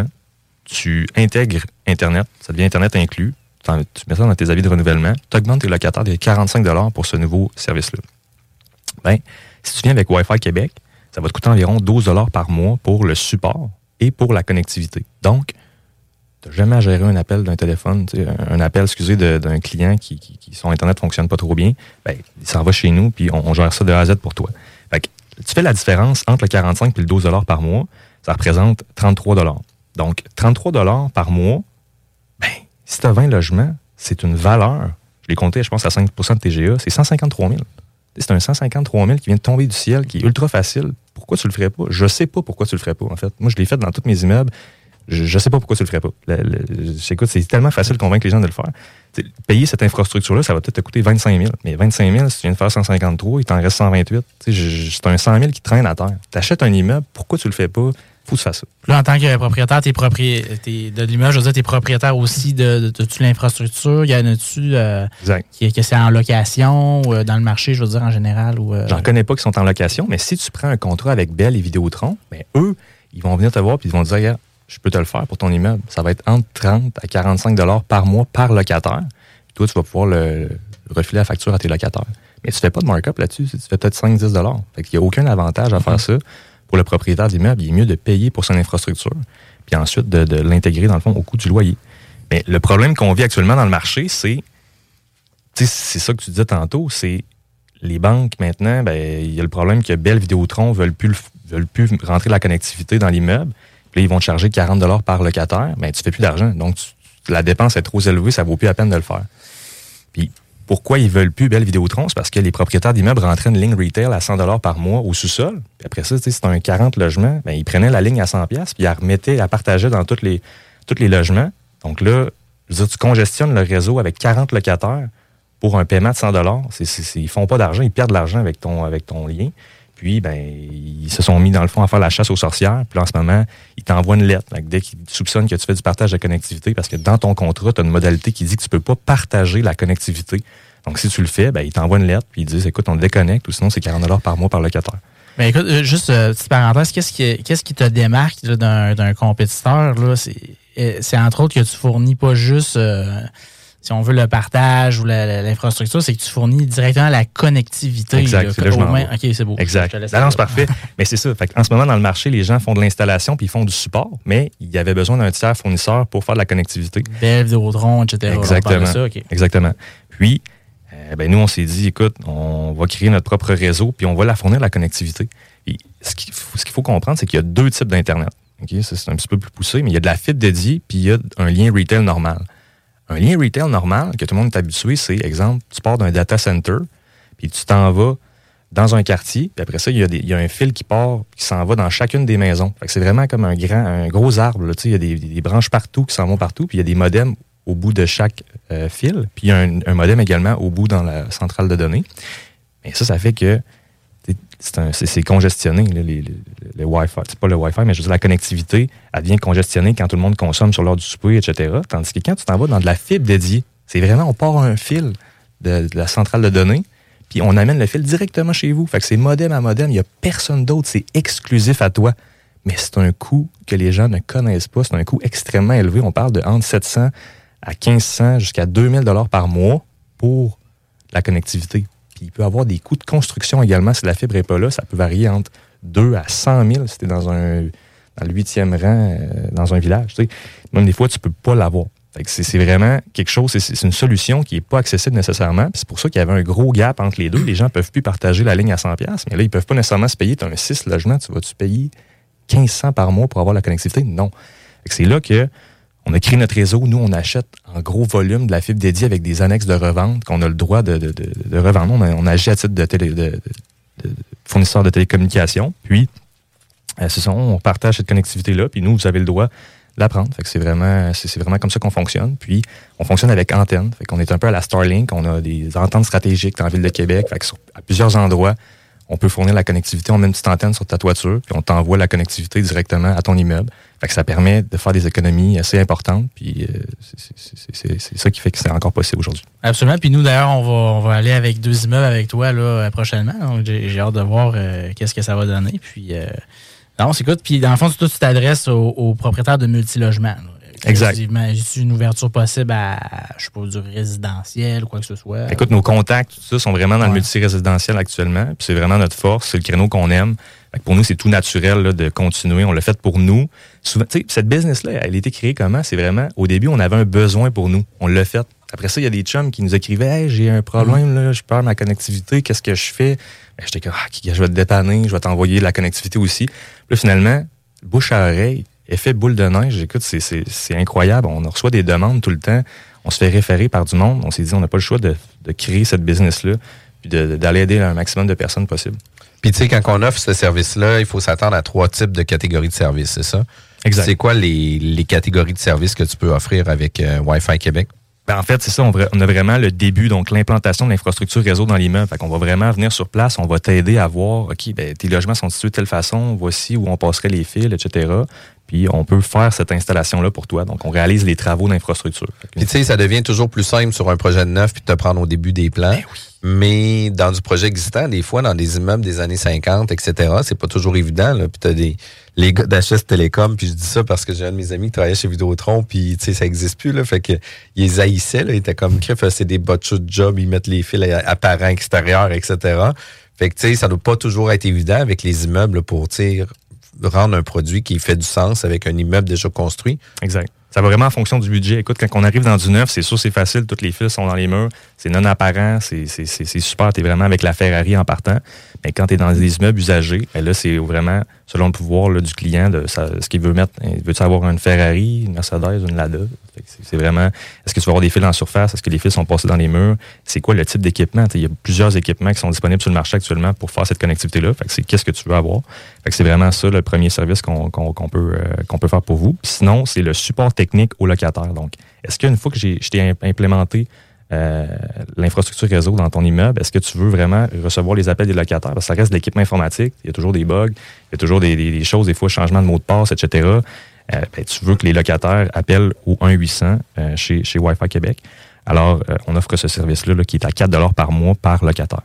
tu intègres Internet, ça devient Internet inclus, tu mets ça dans tes avis de renouvellement, tu augmentes tes locataires de quarante-cinq dollars pour ce nouveau service-là. Bien, si tu viens avec Wi-Fi Québec, ça va te coûter environ douze dollars par mois pour le support et pour la connectivité. Donc, tu n'as jamais à gérer un appel d'un téléphone, un appel, excusez, de, d'un client qui, qui, qui, son Internet ne fonctionne pas trop bien. Bien, il s'en va chez nous, puis on, on gère ça de A à Z pour toi. Fait que, tu fais la différence entre le quarante-cinq et le douze dollars par mois, ça représente trente-trois dollars. Donc, trente-trois dollars par mois, ben, si tu as vingt logements, c'est une valeur. Je l'ai compté, je pense, à cinq pour cent de T G A, c'est cent cinquante-trois mille. C'est un cent cinquante-trois mille qui vient de tomber du ciel, qui est ultra facile. Pourquoi tu le ferais pas? Je sais pas pourquoi tu le ferais pas, en fait. Moi, je l'ai fait dans tous mes immeubles. Je, je sais pas pourquoi tu le ferais pas. Le, le, écoute, c'est tellement facile de convaincre les gens de le faire. T'sais, payer cette infrastructure-là, ça va peut-être te coûter vingt-cinq mille. Mais vingt-cinq mille, si tu viens de faire cent cinquante-trois, il t'en reste cent vingt-huit. Je, je, c'est un cent mille qui traîne à terre. Tu achètes un immeuble, pourquoi tu le fais pas? Faut que tu fasses ça. Là, en tant que propriétaire, t'es propriétaire t'es de l'immeuble, je veux dire, t'es propriétaire aussi de, de, de, de l'infrastructure. Y en a-tu euh, qui, que c'est en location ou euh, dans le marché, je veux dire, en général? Ou, euh... J'en connais pas qui sont en location, mais si tu prends un contrat avec Bell et Vidéotron, ben, eux, ils vont venir te voir et ils vont te dire, regarde, je peux te le faire pour ton immeuble. Ça va être entre trente à quarante-cinq dollars par mois par locataire. Puis toi, tu vas pouvoir le, le refiler la facture à tes locataires. Mais tu fais pas de markup là-dessus. Tu fais peut-être cinq à dix dollars. Fait qu'il n'y a aucun avantage à faire ça. Pour le propriétaire d'immeuble, il est mieux de payer pour son infrastructure, puis ensuite de, de l'intégrer, dans le fond, au coût du loyer. Mais le problème qu'on vit actuellement dans le marché, c'est, tu sais, c'est ça que tu disais tantôt, c'est les banques, maintenant, ben, il y a le problème que Bell, Vidéotron veulent plus, veulent plus rentrer la connectivité dans l'immeuble. Puis là, ils vont te charger quarante dollars par locataire. Ben, tu fais plus d'argent. Donc, tu, la dépense est trop élevée, ça vaut plus la peine de le faire. Puis, pourquoi ils veulent plus Bell Vidéotron? C'est parce que les propriétaires d'immeubles rentraient une ligne retail à cent dollars par mois au sous-sol. Puis après ça, c'est un quarante logements. Ben, ils prenaient la ligne à cent dollars puis ils la remettaient, la partageaient dans tous les, tous les logements. Donc là, je veux dire, tu congestionnes le réseau avec quarante locataires pour un paiement de cent dollars. C'est, c'est, c'est, ils font pas d'argent, ils perdent de l'argent avec ton, avec ton lien. Puis, ben, ils se sont mis, dans le fond, à faire la chasse aux sorcières. Puis là, en ce moment, ils t'envoient une lettre. Donc, dès qu'ils soupçonnent que tu fais du partage de connectivité, parce que dans ton contrat, tu as une modalité qui dit que tu peux pas partager la connectivité. Donc, si tu le fais, ben, ils t'envoient une lettre, puis ils disent, écoute, on te déconnecte, ou sinon, c'est quarante dollars par mois par locataire. Ben, écoute, juste, euh, petite parenthèse, qu'est-ce qui, qu'est-ce qui te démarque là, d'un, d'un compétiteur, là? C'est, c'est entre autres que tu fournis pas juste, euh, si on veut, le partage ou la, la, l'infrastructure, c'est que tu fournis directement la connectivité. Exact, là, c'est là je m'en moins... OK, c'est beau. Exact. La lance parfait. Mais c'est ça. Fait en ce moment, dans le marché, les gens font de l'installation puis ils font du support, mais il y avait besoin d'un tiers fournisseur pour faire de la connectivité. Bell, Vidéotron, et cetera. Exactement. Ça, okay. Exactement. Puis, euh, ben, nous, on s'est dit, écoute, on va créer notre propre réseau puis on va la fournir la connectivité. Puis, ce qu'il faut, ce qu'il faut comprendre, c'est qu'il y a deux types d'Internet. Okay? Ça, c'est un petit peu plus poussé, mais il y a de la fibre dédiée puis il y a un lien retail normal. Un lien retail normal, que tout le monde est habitué, c'est, exemple, tu pars d'un data center, puis tu t'en vas dans un quartier, puis après ça, il y a, des, il y a un fil qui part, qui s'en va dans chacune des maisons. Fait que c'est vraiment comme un grand, un gros arbre. Là, il y a des, des branches partout qui s'en vont partout, puis il y a des modems au bout de chaque euh, fil, puis il y a un, un modem également au bout dans la centrale de données. Mais ça, ça fait que c'est, un, c'est, c'est congestionné, là, les, les, les Wi-Fi. C'est pas le Wi-Fi, mais je veux dire, la connectivité, elle devient congestionnée quand tout le monde consomme sur l'heure du souper, et cetera. Tandis que quand tu t'en vas dans de la fibre dédiée, c'est vraiment, on part un fil de, de la centrale de données, puis on amène le fil directement chez vous. Fait que c'est modem à modem, il n'y a personne d'autre, c'est exclusif à toi. Mais c'est un coût que les gens ne connaissent pas, c'est un coût extrêmement élevé. On parle de entre sept cents à mille cinq cents jusqu'à deux mille dollars par mois pour la connectivité. Puis il peut y avoir des coûts de construction également. Si la fibre n'est pas là, ça peut varier entre deux à cent mille si tu es dans, un, dans le huitième rang, euh, dans un village. Tu sais. Même des fois, tu ne peux pas l'avoir. Fait que c'est, c'est vraiment quelque chose, c'est, c'est une solution qui n'est pas accessible nécessairement. Puis c'est pour ça qu'il y avait un gros gap entre les deux. Les gens ne peuvent plus partager la ligne à cent dollars, mais là, ils ne peuvent pas nécessairement se payer. Tu as un six logements, tu vas-tu payer quinze cents par mois pour avoir la connectivité? Non. Fait que c'est là que on a créé notre réseau. Nous, on achète en gros volume de la fibre dédiée avec des annexes de revente qu'on a le droit de, de, de, de revendre. On, a, on agit à titre de, télé, de, de, de fournisseur de télécommunications. Puis, euh, c'est ça, on partage cette connectivité-là. Puis nous, vous avez le droit de la prendre. Fait que c'est vraiment, c'est, c'est vraiment comme ça qu'on fonctionne. Puis, on fonctionne avec antenne. Fait qu'on est un peu à la Starlink. On a des ententes stratégiques dans la ville de Québec. Fait que sur, à plusieurs endroits, on peut fournir la connectivité, on met une petite antenne sur ta toiture, puis on t'envoie la connectivité directement à ton immeuble. Fait que ça permet de faire des économies assez importantes, puis euh, c'est, c'est, c'est, c'est ça qui fait que c'est encore possible aujourd'hui. Absolument. Puis nous, d'ailleurs, on va, on va aller avec deux immeubles avec toi là, prochainement. Donc, j'ai, j'ai hâte de voir euh, qu'est-ce que ça va donner. Puis, euh, non, c'est good. Puis, dans le fond, toi, tu t'adresses aux, aux propriétaires de multilogements. Là. Exact. J'ai une ouverture possible à, je sais pas, du résidentiel ou quoi que ce soit? Écoute, nos contacts, tout ça, sont vraiment dans ouais. le multirésidentiel actuellement. Puis c'est vraiment notre force, c'est le créneau qu'on aime. Fait que pour nous, c'est tout naturel là, de continuer. On l'a fait pour nous. Souvent, tu sais, cette business-là, elle a été créée comment? C'est vraiment, au début, on avait un besoin pour nous. On l'a fait. Après ça, il y a des chums qui nous écrivaient « Hey, j'ai un problème, là, je perds ma connectivité, qu'est-ce que je fais? » Ben, j'étais comme « Ah, je vais te dépanner, je vais t'envoyer de la connectivité aussi. » Puis là, finalement, bouche à oreille, effet boule de neige, écoute, c'est, c'est, c'est incroyable. On reçoit des demandes tout le temps. On se fait référer par du monde. On s'est dit, on n'a pas le choix de, de créer cette business-là puis de, d'aller aider un maximum de personnes possible. Puis tu sais, quand on offre ce service-là, il faut s'attendre à trois types de catégories de services, c'est ça? Exact. C'est quoi les, les catégories de services que tu peux offrir avec euh, Wi-Fi Québec? Ben en fait, c'est ça, on, on a vraiment le début, donc l'implantation de l'infrastructure réseau dans l'immeuble. Fait qu'on va vraiment venir sur place, on va t'aider à voir, OK, ben tes logements sont situés de telle façon, voici où on passerait les fils, et cetera. Puis on peut faire cette installation-là pour toi. Donc on réalise les travaux d'infrastructure. Puis tu sais, ça devient toujours plus simple sur un projet de neuf puis de te prendre au début des plans. Ben oui. Mais dans du projet existant, des fois, dans des immeubles des années cinquante, et cetera, c'est pas toujours évident. Là. Puis t'as des les gars d'H S Télécom, puis je dis ça parce que j'ai un de mes amis qui travaillait chez Vidéotron, puis tu sais, ça existe plus. Là, fait que ils haïssaient, là, ils étaient comme crif, c'est des botchos de job, ils mettent les fils apparents extérieurs, et cetera. Fait que tu sais, ça doit pas toujours être évident avec les immeubles là, pour tu sais, rendre un produit qui fait du sens avec un immeuble déjà construit. Exact. Ça va vraiment en fonction du budget. Écoute, quand on arrive dans du neuf, c'est sûr, c'est facile. Tous les fils sont dans les murs. C'est non apparent. C'est, c'est, c'est, c'est super. T'es vraiment avec la Ferrari en partant. Mais quand t'es dans des immeubles usagés, ben là, c'est vraiment selon le pouvoir là, du client, de ça, ce qu'il veut mettre. Veux-tu avoir une Ferrari, une Mercedes, une Lada? C'est, c'est vraiment, est-ce que tu vas avoir des fils en surface? Est-ce que les fils sont passés dans les murs? C'est quoi le type d'équipement? Il y a plusieurs équipements qui sont disponibles sur le marché actuellement pour faire cette connectivité-là. Fait que c'est qu'est-ce que tu veux avoir? Fait que c'est vraiment ça le premier service qu'on, qu'on, qu'on, peut, euh, qu'on peut faire pour vous. Puis sinon, c'est le support technique aux locataires. Donc, est-ce qu'une fois que j'ai, je t'ai implémenté euh, l'infrastructure réseau dans ton immeuble, est-ce que tu veux vraiment recevoir les appels des locataires? Parce que ça reste de l'équipement informatique. Il y a toujours des bugs, il y a toujours des, des, des choses, des fois, changement de mot de passe, et cetera. Euh, ben, tu veux que les locataires appellent au un huit cents euh, chez, chez Wi-Fi Québec. Alors, euh, on offre ce service-là là, qui est à quatre dollars par mois par locataire.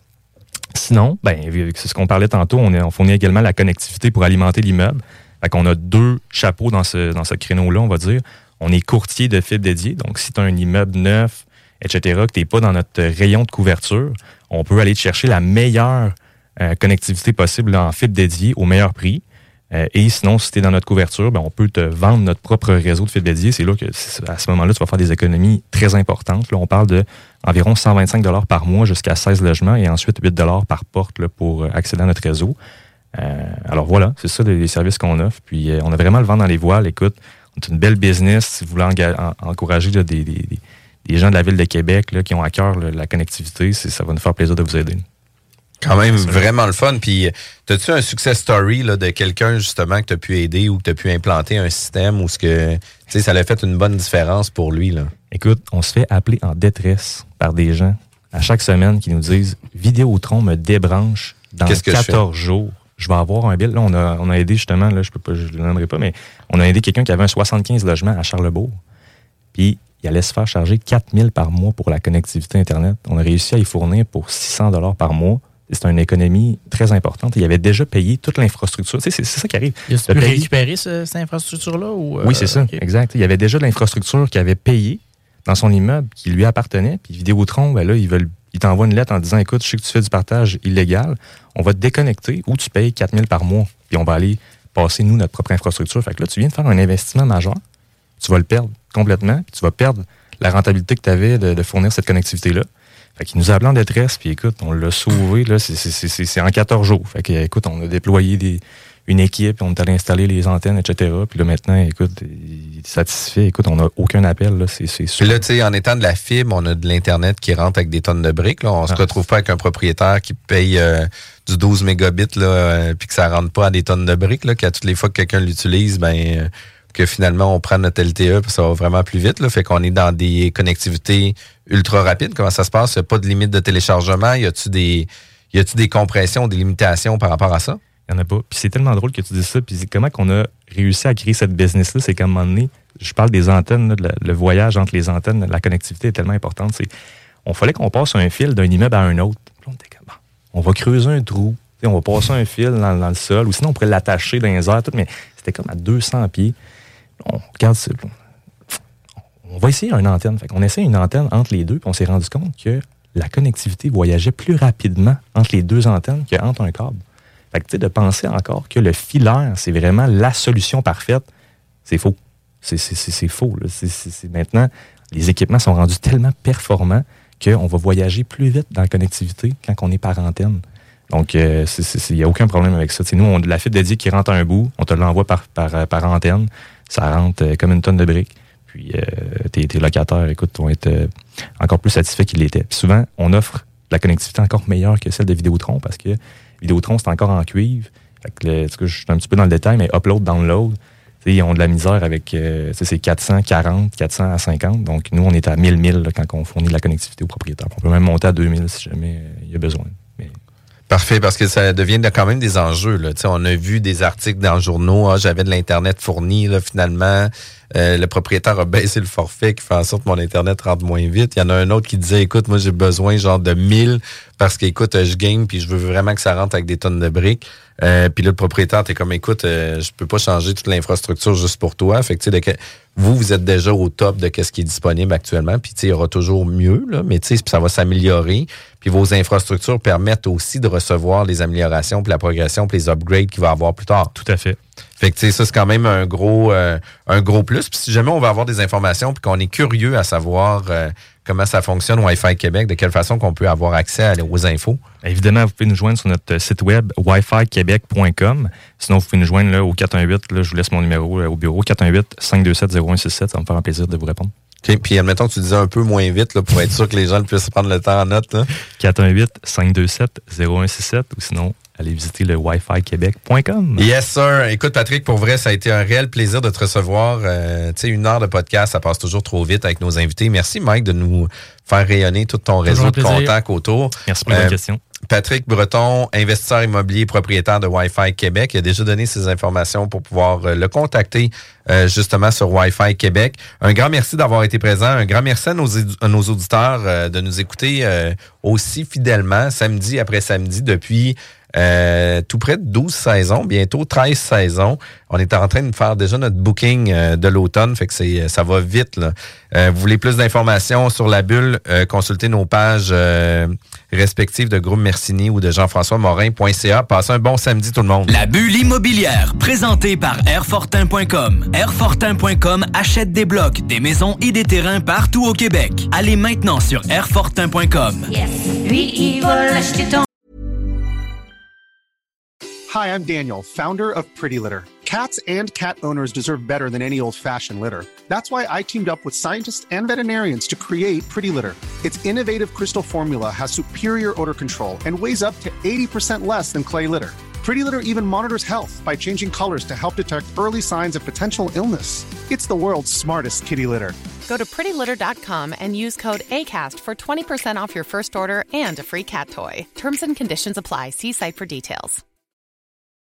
Sinon, ben, c'est ce qu'on parlait tantôt, on, est, on fournit également la connectivité pour alimenter l'immeuble. Fait qu'on a deux chapeaux dans ce, dans ce créneau-là, on va dire. On est courtier de fibres dédiées. Donc, si tu as un immeuble neuf, et cetera, que tu n'es pas dans notre rayon de couverture, on peut aller te chercher la meilleure euh, connectivité possible là, en fibre dédiée au meilleur prix. Euh, et sinon, si tu es dans notre couverture, ben, on peut te vendre notre propre réseau de fibre dédiée. C'est là que, à ce moment-là, tu vas faire des économies très importantes. Là, on parle de environ cent vingt-cinq dollars par mois jusqu'à seize logements et ensuite huit dollars par porte là, pour accéder à notre réseau. Euh, alors voilà, c'est ça les, les services qu'on offre. Puis euh, on a vraiment le vent dans les voiles. Écoute, on est une belle business. Si vous voulez enga- en, encourager là, des, des, des gens de la Ville de Québec là, qui ont à cœur là, la connectivité, c'est, ça va nous faire plaisir de vous aider. Quand même vraiment le fun. Puis, as-tu un success story là, de quelqu'un justement que tu as pu aider ou que tu as pu implanter un système où ce que, ça a fait une bonne différence pour lui? Là? Écoute, on se fait appeler en détresse par des gens à chaque semaine qui nous disent « Vidéotron me débranche dans quatorze jours. Je vais avoir un bill. » Là, on a, on a aidé justement, là, je peux pas, je le nommerai pas, mais on a aidé quelqu'un qui avait un soixante-quinze logements à Charlebourg. Puis, il allait se faire charger quatre mille par mois pour la connectivité Internet. On a réussi à y fournir pour six cents dollars par mois. C'est une économie très importante. Il avait déjà payé toute l'infrastructure. Tu sais, c'est, c'est ça qui arrive. Il a pu récupérer ce, cette infrastructure-là? Ou, euh, oui, c'est ça, okay. Exact. Il y avait déjà de l'infrastructure qu'il avait payée dans son immeuble, qui lui appartenait. Puis Vidéotron, ben là, ils veulent, ils t'envoient une lettre en disant, écoute, je sais que tu fais du partage illégal. On va te déconnecter ou tu payes quatre mille par mois. Puis on va aller passer, nous, notre propre infrastructure. Fait que là, tu viens de faire un investissement majeur. Tu vas le perdre complètement. Puis tu vas perdre la rentabilité que tu avais de, de fournir cette connectivité-là. Fait qu'il nous a appelé en détresse, puis écoute, on l'a sauvé, là, c'est, c'est, c'est, c'est en quatorze jours. Fait que, écoute, on a déployé des, une équipe, on est allé installer les antennes, et cetera. Puis là, maintenant, écoute, il est satisfait. Écoute, on n'a aucun appel, là, c'est, c'est super. Puis là, tu sais, en étant de la fibre, on a de l'Internet qui rentre avec des tonnes de briques, là. On ah. se retrouve pas avec un propriétaire qui paye euh, du douze mégabits, là, euh, puis que ça rentre pas à des tonnes de briques, là, qu'à toutes les fois que quelqu'un l'utilise, ben... Euh, que finalement, on prend notre L T E puis ça va vraiment plus vite. Là. Fait qu'on est dans des connectivités ultra rapides. Comment ça se passe? Il n'y a pas de limite de téléchargement? Y a-tu des, Y a-t-il des compressions, des limitations par rapport à ça? Il n'y en a pas. Puis c'est tellement drôle que tu dis ça. Puis comment qu'on a réussi à créer cette business-là, c'est qu'à un moment donné, je parle des antennes, là, le, le voyage entre les antennes, la connectivité est tellement importante. C'est, on fallait qu'on passe un fil d'un immeuble à un autre. Puis on était comme, bon, on va creuser un trou, on va passer un fil dans, dans le sol, ou sinon on pourrait l'attacher dans les airs, tout, mais c'était comme à deux cents pieds. On regarde ça. On va essayer une antenne. Fait qu'on essaie une antenne entre les deux, puis on s'est rendu compte que la connectivité voyageait plus rapidement entre les deux antennes qu'entre un câble. Fait que, tu sais, de penser encore que le filaire, c'est vraiment la solution parfaite, c'est faux. C'est, c'est, c'est, c'est faux. Là. C'est, c'est, c'est maintenant, les équipements sont rendus tellement performants qu'on va voyager plus vite dans la connectivité quand on est par antenne. Donc, il euh, n'y a aucun problème avec ça. T'sais, nous, on a de la fibre dédiée qui rentre à un bout, on te l'envoie par, par, par antenne, ça rentre euh, comme une tonne de briques. Puis, euh, tes, tes locataires, écoute, vont être euh, encore plus satisfaits qu'ils l'étaient. Puis souvent, on offre de la connectivité encore meilleure que celle de Vidéotron parce que Vidéotron, c'est encore en cuivre. Fait que le, je suis un petit peu dans le détail, mais upload, download, ils ont de la misère avec, euh, c'est quatre cent quarante, quatre cents à cinquante. Donc, nous, on est à mille mille là, quand on fournit de la connectivité aux propriétaires. On peut même monter à deux mille si jamais il euh, y a besoin. Mais... Parfait, parce que ça devient quand même des enjeux. Là. On a vu des articles dans le journaux, ah, j'avais de l'Internet fourni, là, finalement, euh, le propriétaire a baissé le forfait qui fait en sorte que mon Internet rentre moins vite. Il y en a un autre qui disait, écoute, moi j'ai besoin genre de mille parce qu'écoute, je game puis je veux vraiment que ça rentre avec des tonnes de briques. Euh, puis là, le propriétaire, t'es comme, écoute, euh, je peux pas changer toute l'infrastructure juste pour toi. Fait que, tu sais, de, vous, vous êtes déjà au top de ce qui est disponible actuellement. Puis, tu sais, il y aura toujours mieux, là, mais tu sais, ça va s'améliorer. Puis, vos infrastructures permettent aussi de recevoir les améliorations, puis la progression, puis les upgrades qu'il va y avoir plus tard. Tout à fait. Fait que, tu sais, ça, c'est quand même un gros, euh, un gros plus. Puis, si jamais on va avoir des informations, puis qu'on est curieux à savoir euh, comment ça fonctionne Wi-Fi Québec, de quelle façon qu'on peut avoir accès à, aux infos. Évidemment, vous pouvez nous joindre sur notre site web wi fi québec point com. Sinon, vous pouvez nous joindre là, au quatre un huit. Là, je vous laisse mon numéro là, au bureau. quatre un huit, cinq deux sept, zéro un six sept. Ça va me faire un plaisir de vous répondre. OK. Puis, admettons que tu disais un peu moins vite là, pour être sûr que les gens puissent prendre le temps en note. Là. quatre un huit, cinq deux sept, zéro un six sept. Ou sinon, allez visiter le wi fi québec point com. Yes, sir. Écoute, Patrick, pour vrai, ça a été un réel plaisir de te recevoir. Euh, tu sais, une heure de podcast, ça passe toujours trop vite avec nos invités. Merci, Mike, de nous faire rayonner tout ton réseau de contacts autour. Merci pour la euh, question. Patrick Breton, investisseur immobilier, propriétaire de Wi-Fi Québec, il a déjà donné ses informations pour pouvoir euh, le contacter euh, justement sur Wi-Fi Québec. Un grand merci d'avoir été présent. Un grand merci à nos, à nos auditeurs euh, de nous écouter euh, aussi fidèlement, samedi après samedi, depuis Euh, tout près de douze saisons, bientôt treize saisons. On est en train de faire déjà notre booking euh, de l'automne, fait que c'est ça va vite. Là. Euh, vous voulez plus d'informations sur la bulle, euh, consultez nos pages euh, respectives de Groupe Mercini ou de Jean-François Morin point c a. Passez un bon samedi tout le monde. La bulle immobilière, présentée par airfortin point com. airfortin point com achète des blocs, des maisons et des terrains partout au Québec. Allez maintenant sur airfortin point com. Yes. Lui, il va l'acheter ton... Hi, I'm Daniel, founder of Pretty Litter. Cats and cat owners deserve better than any old-fashioned litter. That's why I teamed up with scientists and veterinarians to create Pretty Litter. Its innovative crystal formula has superior odor control and weighs up to eighty percent less than clay litter. Pretty Litter even monitors health by changing colors to help detect early signs of potential illness. It's the world's smartest kitty litter. Go to pretty litter dot com and use code ACAST for twenty percent off your first order and a free cat toy. Terms and conditions apply. See site for details.